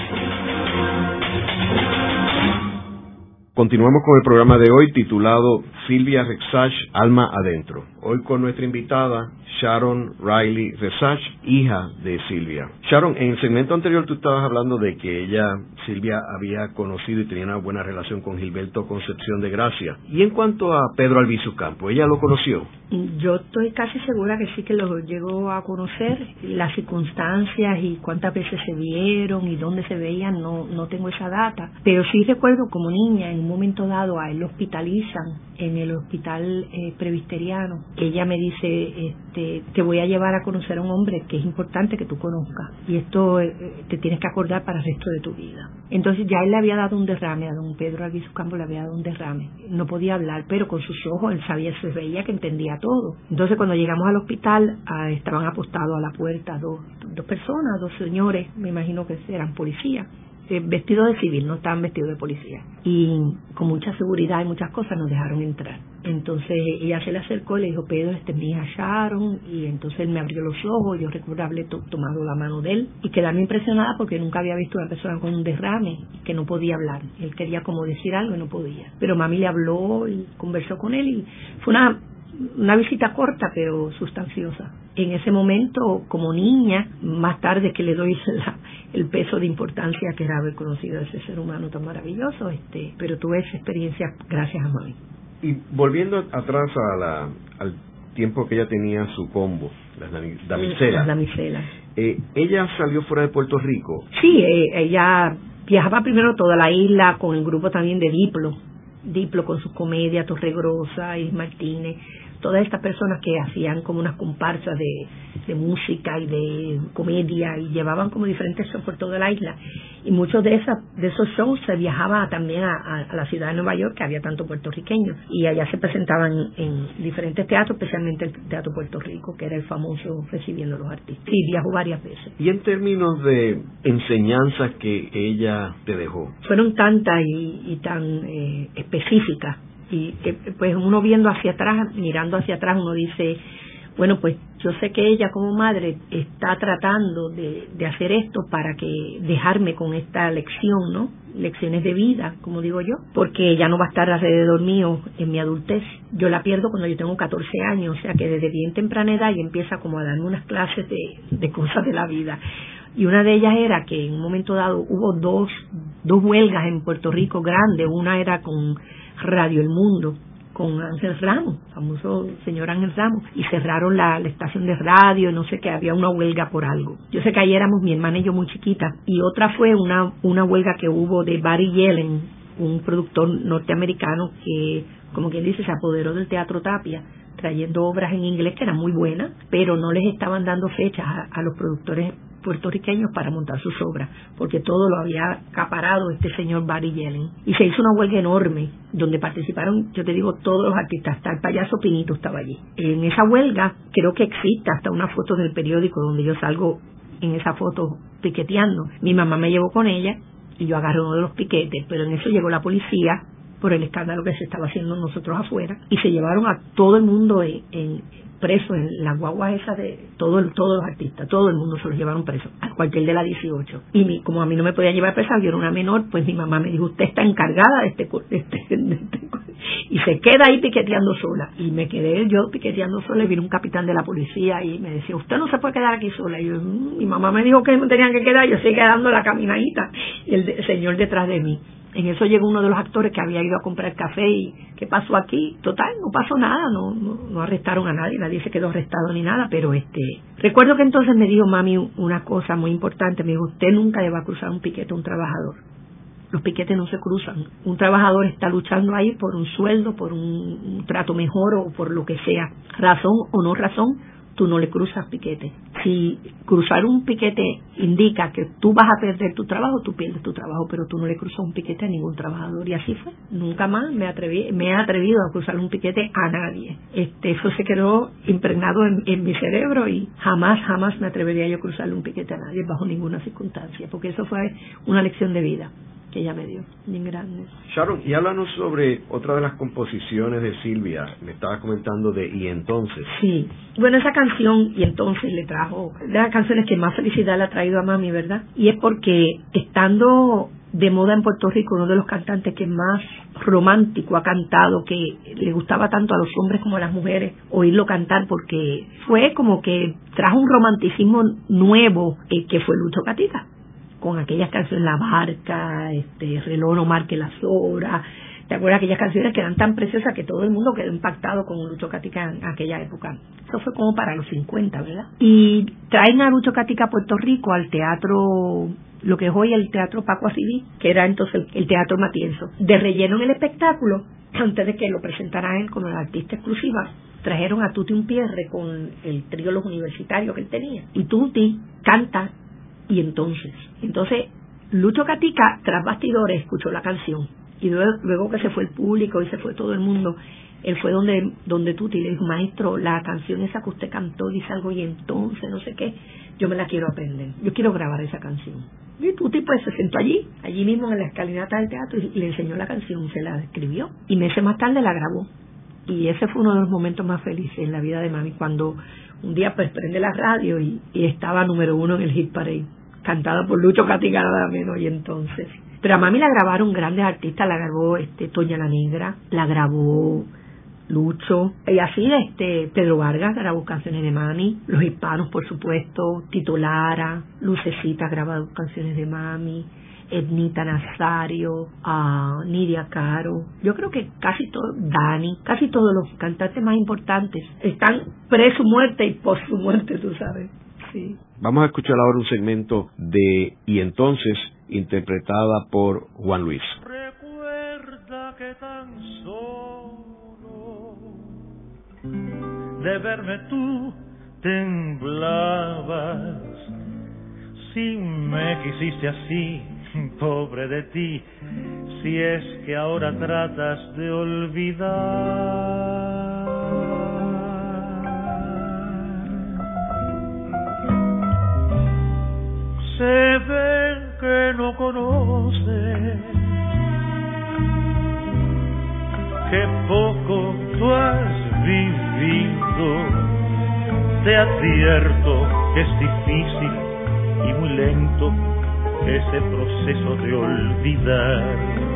Continuamos con el programa de hoy titulado Sylvia Rexach, Alma Adentro. Hoy con nuestra invitada Sharon Riley Rexach, hija de Sylvia. Sharon, en el segmento anterior tú estabas hablando de que ella, Sylvia, había conocido y tenía una buena relación con Gilberto Concepción de Gracia. Y en cuanto a Pedro Albizu Campos, ¿ella lo conoció? Yo estoy casi segura que sí que lo llegó a conocer. Las circunstancias y cuántas veces se vieron y dónde se veían, no, no tengo esa data. Pero sí recuerdo como niña, en un momento dado, a él lo hospitalizan en el hospital eh, presbiteriano. Ella me dice, este, te voy a llevar a conocer a un hombre que es importante que tú conozcas. Y esto eh, te tienes que acordar para el resto de tu vida. Entonces ya él le había dado un derrame, a don Pedro Albizu Campos le había dado un derrame. No podía hablar, pero con sus ojos él sabía, se veía que entendía todo. Entonces cuando llegamos al hospital, ah, estaban apostados a la puerta dos, dos personas, dos señores, me imagino que eran policías, eh, vestidos de civil, no estaban vestidos de policía. Y con mucha seguridad y muchas cosas nos dejaron entrar. Entonces ella se le acercó y le dijo, Pedro, este es mi hija Sharon, y entonces él me abrió los ojos, yo recuerdo haberle to tomado la mano de él y quedarme impresionada porque nunca había visto a una persona con un derrame que no podía hablar. Él quería como decir algo y no podía. Pero mami le habló y conversó con él y fue una una visita corta pero sustanciosa. En ese momento, como niña, más tarde que le doy la, el peso de importancia que era haber conocido a ese ser humano tan maravilloso, este, pero tuve esa experiencia gracias a mami. Y volviendo atrás a la, al tiempo que ella tenía su combo, las damiselas. Las damiselas. Eh, ¿Ella salió fuera de Puerto Rico? Sí, eh, ella viajaba primero toda la isla con el grupo también de Diplo, Diplo con sus comedias, Torregrosa, Iris Martínez, todas estas personas que hacían como unas comparsas de, de música y de comedia y llevaban como diferentes shows por toda la isla. Y muchos de, esas, de esos shows se viajaba también a, a, a la ciudad de Nueva York, que había tanto puertorriqueños, y allá se presentaban en diferentes teatros, especialmente el Teatro Puerto Rico, que era el famoso recibiendo a los artistas. Sí, viajó varias veces. Y en términos de enseñanzas que ella te dejó, fueron tantas y, y tan eh, específicas, y que pues uno viendo hacia atrás, mirando hacia atrás, uno dice, bueno, pues yo sé que ella como madre está tratando de, de hacer esto para que dejarme con esta lección, ¿no? Lecciones de vida, como digo yo, porque ella no va a estar alrededor mío en mi adultez. Yo la pierdo cuando yo tengo catorce años, o sea que desde bien temprana edad ella empieza como a darme unas clases de, de cosas de la vida. Y una de ellas era que en un momento dado hubo dos, dos huelgas en Puerto Rico grandes. Una era con Radio El Mundo, con Ángel Ramos, famoso señor Ángel Ramos, y cerraron la, la estación de radio, no sé qué, había una huelga por algo. Yo sé que ahí éramos mi hermana y yo muy chiquitas, y otra fue una, una huelga que hubo de Barry Yellen, un productor norteamericano que, como quien dice, se apoderó del Teatro Tapia, trayendo obras en inglés que eran muy buenas, pero no les estaban dando fechas a, a los productores puertorriqueños para montar sus obras, porque todo lo había acaparado este señor Barry Yellen. Y se hizo una huelga enorme, donde participaron, yo te digo, todos los artistas, hasta el payaso Pinito estaba allí. En esa huelga, creo que existe hasta una foto del periódico donde yo salgo en esa foto piqueteando. Mi mamá me llevó con ella y yo agarré uno de los piquetes, pero en eso llegó la policía por el escándalo que se estaba haciendo nosotros afuera, y se llevaron a todo el mundo en, en preso en las guaguas esas de todo el, todos los artistas, todo el mundo se los llevaron preso al cuartel de la dieciocho. Y mi, como a mí no me podían llevar presa, yo era una menor, pues mi mamá me dijo, usted está encargada de este, de este, de este y se queda ahí piqueteando sola. Y me quedé yo piqueteando sola, y vino un capitán de la policía y me decía, usted no se puede quedar aquí sola. Y yo, mmm, mi mamá me dijo que me tenían que quedar, yo seguía dando la caminadita, y el, de, el señor detrás de mí. En eso llegó uno de los actores que había ido a comprar café y ¿qué pasó aquí? Total, no pasó nada, no, no, no arrestaron a nadie, nadie se quedó arrestado ni nada, pero este, recuerdo que entonces me dijo mami una cosa muy importante, me dijo, usted nunca le va a cruzar un piquete a un trabajador. Los piquetes no se cruzan. Un trabajador está luchando ahí por un sueldo, por un, un trato mejor o por lo que sea. Razón o no razón, tú no le cruzas piquete. Si cruzar un piquete indica que tú vas a perder tu trabajo, tú pierdes tu trabajo, pero tú no le cruzas un piquete a ningún trabajador. Y así fue. Nunca más me atreví, me he atrevido a cruzar un piquete a nadie. Este, eso se quedó impregnado en, en mi cerebro, y jamás, jamás me atrevería yo a cruzarle un piquete a nadie bajo ninguna circunstancia, porque eso fue una lección de vida que ella me dio, bien grande. Sharon, y háblanos sobre otra de las composiciones de Silvia. Me estabas comentando de Y Entonces. Sí, bueno, esa canción, Y Entonces, le trajo de las canciones que más felicidad le ha traído a mami, ¿verdad? Y es porque, estando de moda en Puerto Rico, uno de los cantantes que más romántico ha cantado, que le gustaba tanto a los hombres como a las mujeres oírlo cantar, porque fue como que trajo un romanticismo nuevo, eh, que fue Lucho Gatica, con aquellas canciones, La Barca, este, Reloj no marque las horas. ¿Te acuerdas? Aquellas canciones que eran tan preciosas que todo el mundo quedó impactado con Lucho Gatica en aquella época. Eso fue como para los cincuenta, ¿verdad? Y traen a Lucho Gatica a Puerto Rico, al teatro, lo que es hoy el Teatro Paco Acidí, que era entonces el, el Teatro Matienzo. De relleno en el espectáculo, antes de que lo presentara él como el artista exclusiva, trajeron a Tuti Unpierre con el trío Los Universitarios que él tenía. Y Tuti canta Y Entonces. Entonces, Lucho Gatica, tras bastidores, escuchó la canción. Y luego, luego que se fue el público y se fue todo el mundo, él fue donde donde Tuti le dijo, maestro, la canción esa que usted cantó dice algo y entonces, no sé qué, yo me la quiero aprender, yo quiero grabar esa canción. Y Tuti pues se sentó allí, allí mismo en la escalinata del teatro, y le enseñó la canción, se la escribió, y meses más tarde la grabó. Y ese fue uno de los momentos más felices en la vida de mami, cuando un día pues prende la radio y, y estaba número uno en el Hit Parade, cantada por Lucho Gatica nada menos. Y entonces, pero a mami la grabaron grandes artistas, la grabó este Toña la Negra, la grabó Lucho, y así este Pedro Vargas grabó canciones de mami, los hispanos por supuesto, Tito Lara, Lucecita grabó canciones de mami, Ednita Nazario, uh, Nidia Caro, yo creo que casi todo, Dani, casi todos los cantantes más importantes están pre su muerte y post su muerte, tú sabes. Sí. Vamos a escuchar ahora un segmento de Y Entonces, interpretada por Juan Luis. Recuerda que tan solo de verme tú temblabas, si me quisiste así, pobre de ti, si es que ahora tratas de olvidar. Se ve que no conoces, que poco tú has vivido. Te advierto que es difícil y muy lento ese proceso de olvidar.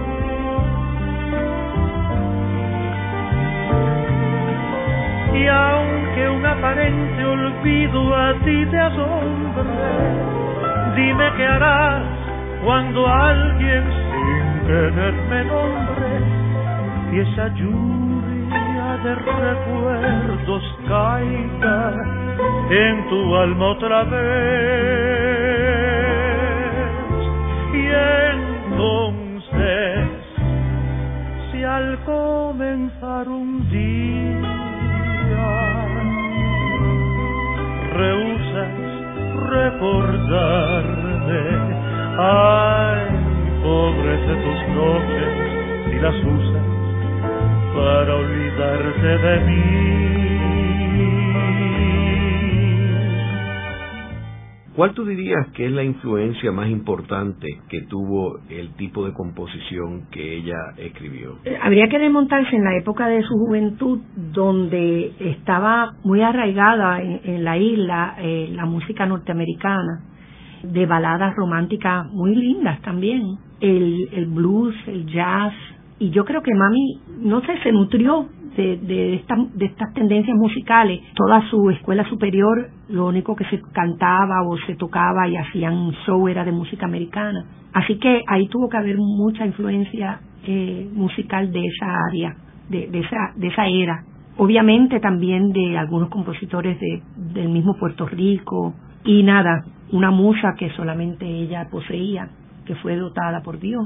Y aunque un aparente olvido a ti te asombre, dime qué harás cuando alguien sin tenerme nombre y esa lluvia de recuerdos caiga en tu alma otra vez. Y entonces, si al comenzar un día rehusas recordarme. Ay, pobres de tus noches, si las usas para olvidarte de mí. ¿Cuál tú dirías que es la influencia más importante que tuvo el tipo de composición que ella escribió? Habría que remontarse en la época de su juventud, donde estaba muy arraigada en, en la isla eh, la música norteamericana, de baladas románticas muy lindas también, el, el blues, el jazz, y yo creo que mami, no sé, se nutrió de, de, esta, de estas tendencias musicales. Toda su escuela superior, lo único que se cantaba o se tocaba y hacían un show era de música americana. Así que ahí tuvo que haber mucha influencia eh, musical de esa área, de, de, esa, de esa era. Obviamente también de algunos compositores de, del mismo Puerto Rico, y nada, una musa que solamente ella poseía, que fue dotada por Dios,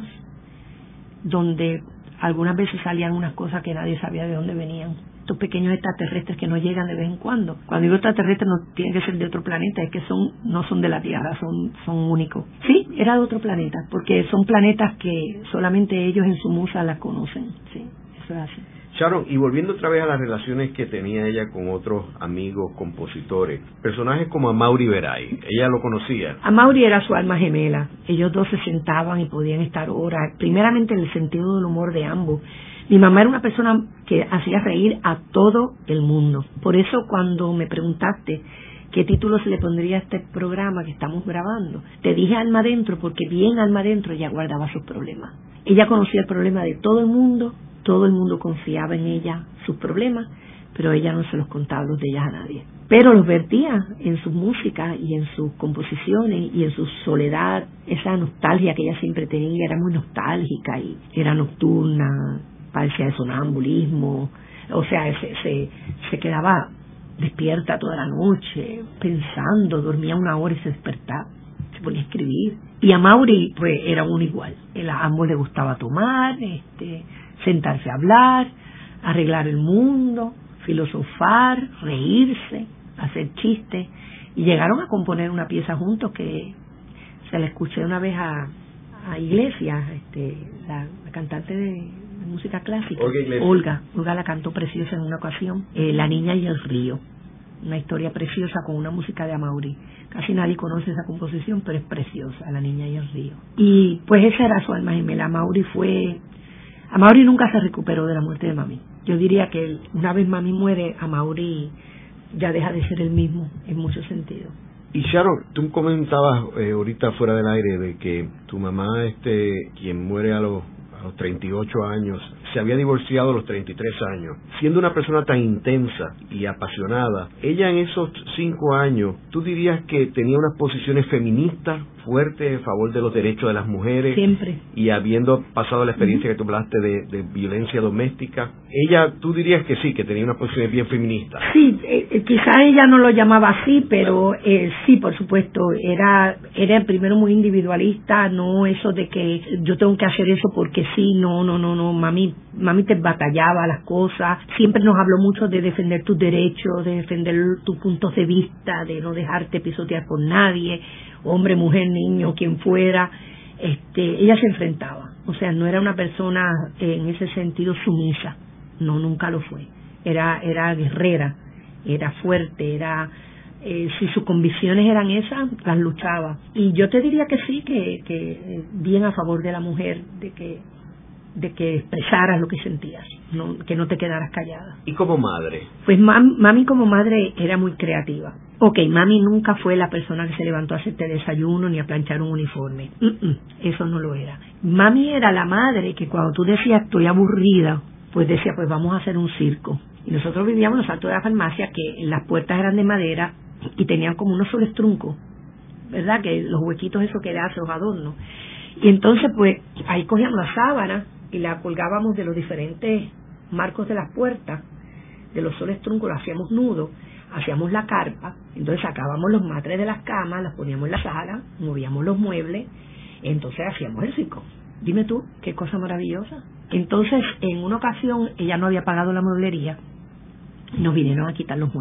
donde algunas veces salían unas cosas que nadie sabía de dónde venían. Estos pequeños extraterrestres que nos llegan de vez en cuando. Cuando digo extraterrestres no tienen que ser de otro planeta, es que son no son de la Tierra, son son únicos. Sí, era de otro planeta, porque son planetas que solamente ellos en su musa las conocen. Sí, eso es así. Sharon, y volviendo otra vez a las relaciones que tenía ella con otros amigos compositores, personajes como Amaury Veray, ¿ella lo conocía? Amaury era su alma gemela. Ellos dos se sentaban y podían estar horas, primeramente en el sentido del humor de ambos. Mi mamá era una persona que hacía reír a todo el mundo. Por eso cuando me preguntaste qué título se le pondría a este programa que estamos grabando, te dije alma adentro, porque bien alma adentro ella guardaba sus problemas. Ella conocía el problema de todo el mundo. Todo el mundo confiaba en ella, sus problemas, pero ella no se los contaba los de ella a nadie. Pero los vertía en su música y en sus composiciones y en su soledad, esa nostalgia que ella siempre tenía, era muy nostálgica y era nocturna, parecía de sonambulismo, o sea, se, se, se quedaba despierta toda la noche, pensando, dormía una hora y se despertaba, se ponía a escribir. Y a Amaury, pues, era uno igual. A ambos les gustaba tomar, este... sentarse a hablar, arreglar el mundo, filosofar, reírse, hacer chistes, y llegaron a componer una pieza juntos que se la escuché una vez a, a Iglesias, este, la, la cantante de, de música clásica, Olga, Olga, Olga la cantó preciosa en una ocasión, eh, La niña y el río, una historia preciosa con una música de Amaury. Casi nadie conoce esa composición, pero es preciosa, La niña y el río. Y pues esa era su alma gemela. Amaury fue... Amaury nunca se recuperó de la muerte de mami. Yo diría que una vez mami muere, Amaury ya deja de ser el mismo en muchos sentidos. Y Sharon, tú comentabas eh, ahorita fuera del aire de que tu mamá, este, quien muere a los, a los treinta y ocho años, se había divorciado a los treinta y tres años. Siendo una persona tan intensa y apasionada, ella en esos cinco años, ¿tú dirías que tenía unas posiciones feministas fuertes a favor de los derechos de las mujeres? Siempre. Y habiendo pasado la experiencia uh-huh. que tú hablaste de, de violencia doméstica, ella, ¿tú dirías que sí, que tenía unas posiciones bien feministas? Sí, eh, quizá ella no lo llamaba así, pero eh, sí, por supuesto, era era primero muy individualista, no eso de que yo tengo que hacer eso porque sí, no, no, no, no, mami, mami te batallaba las cosas, siempre nos habló mucho de defender tus derechos, de defender tus puntos de vista, de no dejarte pisotear por nadie, hombre, mujer, niño, quien fuera. Este, ella se enfrentaba, o sea, no era una persona eh, en ese sentido sumisa, no, nunca lo fue, era era guerrera, era fuerte, era eh, si sus convicciones eran esas, las luchaba. Y yo te diría que sí, que, que bien a favor de la mujer, de que de que expresaras lo que sentías, no, que no te quedaras callada. ¿Y como madre? Pues mam, mami como madre era muy creativa. Ok, mami nunca fue la persona que se levantó a hacerte desayuno ni a planchar un uniforme. Mm-mm, eso no lo era. Mami era la madre que cuando tú decías estoy aburrida, pues decía pues vamos a hacer un circo. Y nosotros vivíamos en los altos de la farmacia, que las puertas eran de madera y tenían como unos soles truncos, ¿verdad? Que los huequitos esos que le hacen los adornos. Y entonces pues ahí cogíamos la sábana y la colgábamos de los diferentes marcos de las puertas, de los soles truncos, lo hacíamos nudo, hacíamos la carpa, entonces sacábamos los matres de las camas, las poníamos en la sala, movíamos los muebles, entonces hacíamos el circo. Dime tú, qué cosa maravillosa. Entonces, en una ocasión, ella no había pagado la mueblería, y nos vinieron a quitar los muebles.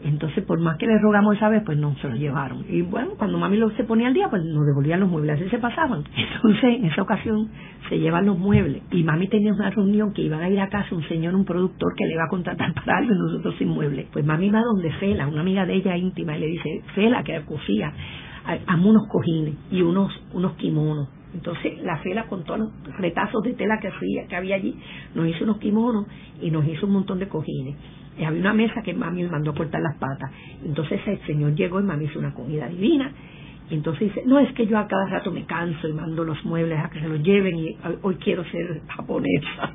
Entonces, por más que le rogamos esa vez, pues no se los llevaron. Y bueno, cuando mami lo se ponía al día, pues nos devolvían los muebles, así se pasaban. Entonces, en esa ocasión, se llevan los muebles. Y mami tenía una reunión que iban a ir a casa un señor, un productor, que le iba a contratar para algo y nosotros sin muebles. Pues mami va donde Fela, una amiga de ella íntima, y le dice, Fela, que cosía, hazme unos cojines y unos, unos kimonos. Entonces la Fela, con todos los retazos de tela que había, que había allí, nos hizo unos kimonos y nos hizo un montón de cojines. Y había una mesa que mami le mandó a cortar las patas. Entonces el señor llegó y mami hizo una comida divina. Y entonces dice, no, es que yo a cada rato me canso y mando los muebles a que se los lleven y hoy quiero ser japonesa.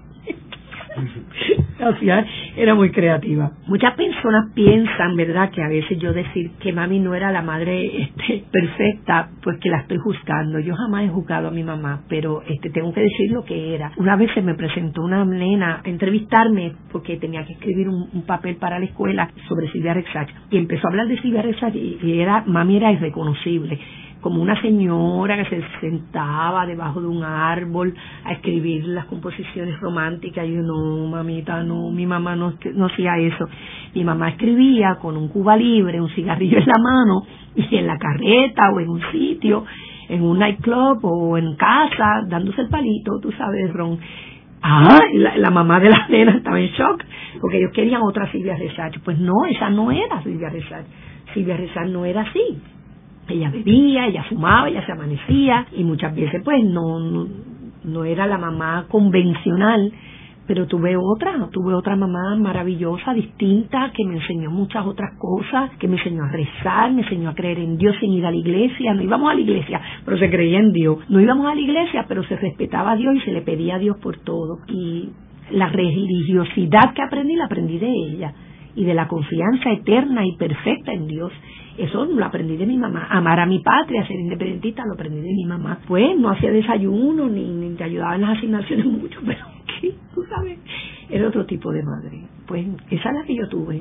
O sea, era muy creativa. Muchas personas piensan, ¿verdad?, que a veces yo decir que mami no era la madre este, perfecta, pues que la estoy juzgando. Yo jamás he juzgado a mi mamá, pero este tengo que decir lo que era. Una vez se me presentó una nena a entrevistarme porque tenía que escribir un, un papel para la escuela sobre Silvia Rexach, y empezó a hablar de Silvia Rexach y, y era, mami era irreconocible, como una señora que se sentaba debajo de un árbol a escribir las composiciones románticas. Y yo, no, mamita, no, mi mamá no, no hacía eso. Mi mamá escribía con un Cuba Libre, un cigarrillo en la mano, y en la carreta o en un sitio, en un nightclub o en casa, dándose el palito, tú sabes, Ron. Ah, y la, la mamá de la nena estaba en shock, porque ellos querían otra Silvia Rexach. Pues no, esa no era Silvia Rexach. Silvia Rexach no era así. Ella bebía, ella fumaba, ella se amanecía, y muchas veces pues no, no, no era la mamá convencional, pero tuve otra, tuve otra mamá maravillosa, distinta, que me enseñó muchas otras cosas, que me enseñó a rezar, me enseñó a creer en Dios sin ir a la iglesia. No íbamos a la iglesia, pero se creía en Dios. No íbamos a la iglesia, pero se respetaba a Dios y se le pedía a Dios por todo. Y la religiosidad que aprendí, la aprendí de ella, y de la confianza eterna y perfecta en Dios. Eso lo aprendí de mi mamá. Amar a mi patria, ser independentista, lo aprendí de mi mamá. Pues no hacía desayuno, ni, ni te ayudaba en las asignaciones mucho, pero ¿qué? Tú sabes, era otro tipo de madre. Pues esa es la que yo tuve.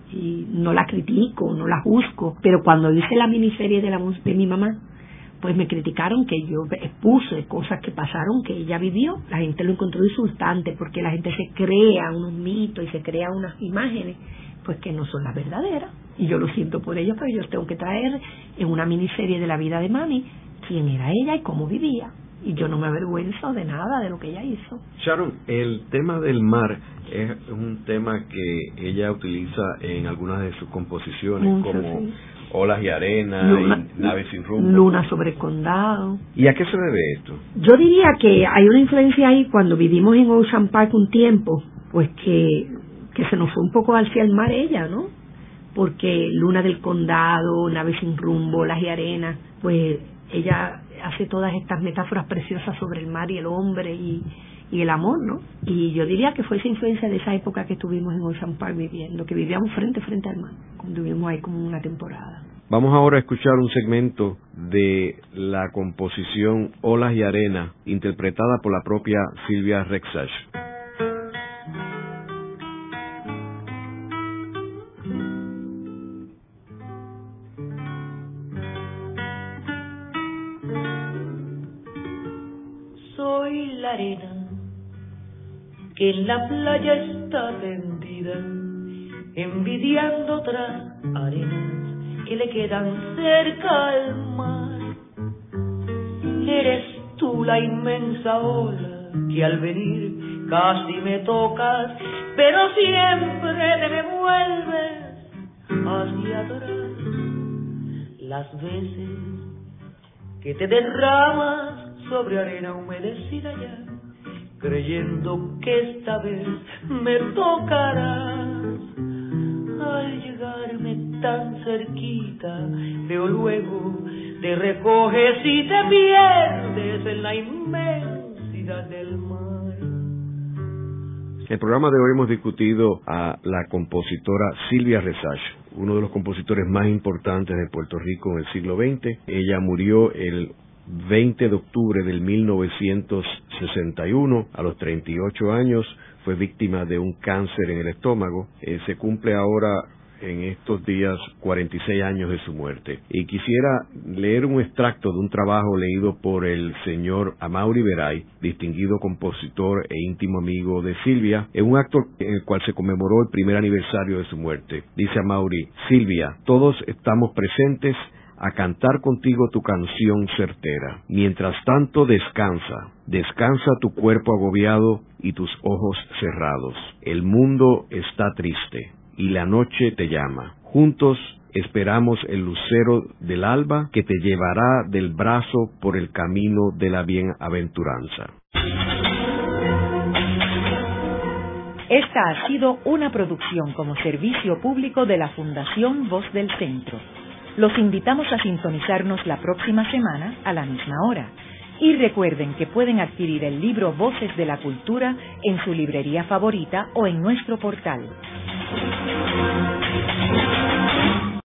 Y no la critico, no la juzgo. Pero cuando hice la miniserie de, la, de mi mamá, pues me criticaron que yo expuse cosas que pasaron, que ella vivió. La gente lo encontró insultante, porque la gente se crea unos mitos y se crea unas imágenes pues que no son las verdaderas. Y yo lo siento por ello, pero yo tengo que traer en una miniserie de la vida de mami quién era ella y cómo vivía. Y yo no me avergüenzo de nada de lo que ella hizo. Sharon, el tema del mar es un tema que ella utiliza en algunas de sus composiciones, mucho, como sí. Olas y Arena, Luna, y Naves sin rumbo. Luna sobre el condado. ¿Y a qué se debe esto? Yo diría que hay una influencia ahí cuando vivimos en Ocean Park un tiempo, pues que, que se nos fue un poco hacia el mar ella, ¿no? Porque Luna del condado, Naves sin rumbo, Olas y Arena, pues ella hace todas estas metáforas preciosas sobre el mar y el hombre y, y el amor, ¿no? Y yo diría que fue esa influencia de esa época que estuvimos en Ocean Park viviendo, que vivíamos frente frente al mar, cuando vivimos ahí como una temporada. Vamos ahora a escuchar un segmento de la composición Olas y Arena, interpretada por la propia Silvia Rexach. Arena que en la playa está tendida, envidiando otras arenas que le quedan cerca al mar. Eres tú la inmensa ola que al venir casi me tocas, pero siempre te me vuelves hacia atrás. Las veces que te derramas sobre arena humedecida ya, creyendo que esta vez me tocarás. Al llegarme tan cerquita, veo luego, te recoges y te pierdes en la inmensidad del mar. En el programa de hoy hemos discutido a la compositora Silvia Rexach, uno de los compositores más importantes de Puerto Rico en el siglo veinte. Ella murió el veinte de octubre del mil novecientos sesenta y uno, a los treinta y ocho años. Fue víctima de un cáncer en el estómago. Eh, se cumple ahora en estos días cuarenta y seis años de su muerte. Y quisiera leer un extracto de un trabajo leído por el señor Amaury Veray, distinguido compositor e íntimo amigo de Silvia, en un acto en el cual se conmemoró el primer aniversario de su muerte. Dice Amaury: Silvia, todos estamos presentes a cantar contigo tu canción certera. Mientras tanto, descansa, descansa tu cuerpo agobiado y tus ojos cerrados. El mundo está triste y la noche te llama. Juntos esperamos el lucero del alba que te llevará del brazo por el camino de la bienaventuranza. Esta ha sido una producción como servicio público de la Fundación Voz del Centro. Los invitamos a sintonizarnos la próxima semana a la misma hora. Y recuerden que pueden adquirir el libro Voces de la Cultura en su librería favorita o en nuestro portal.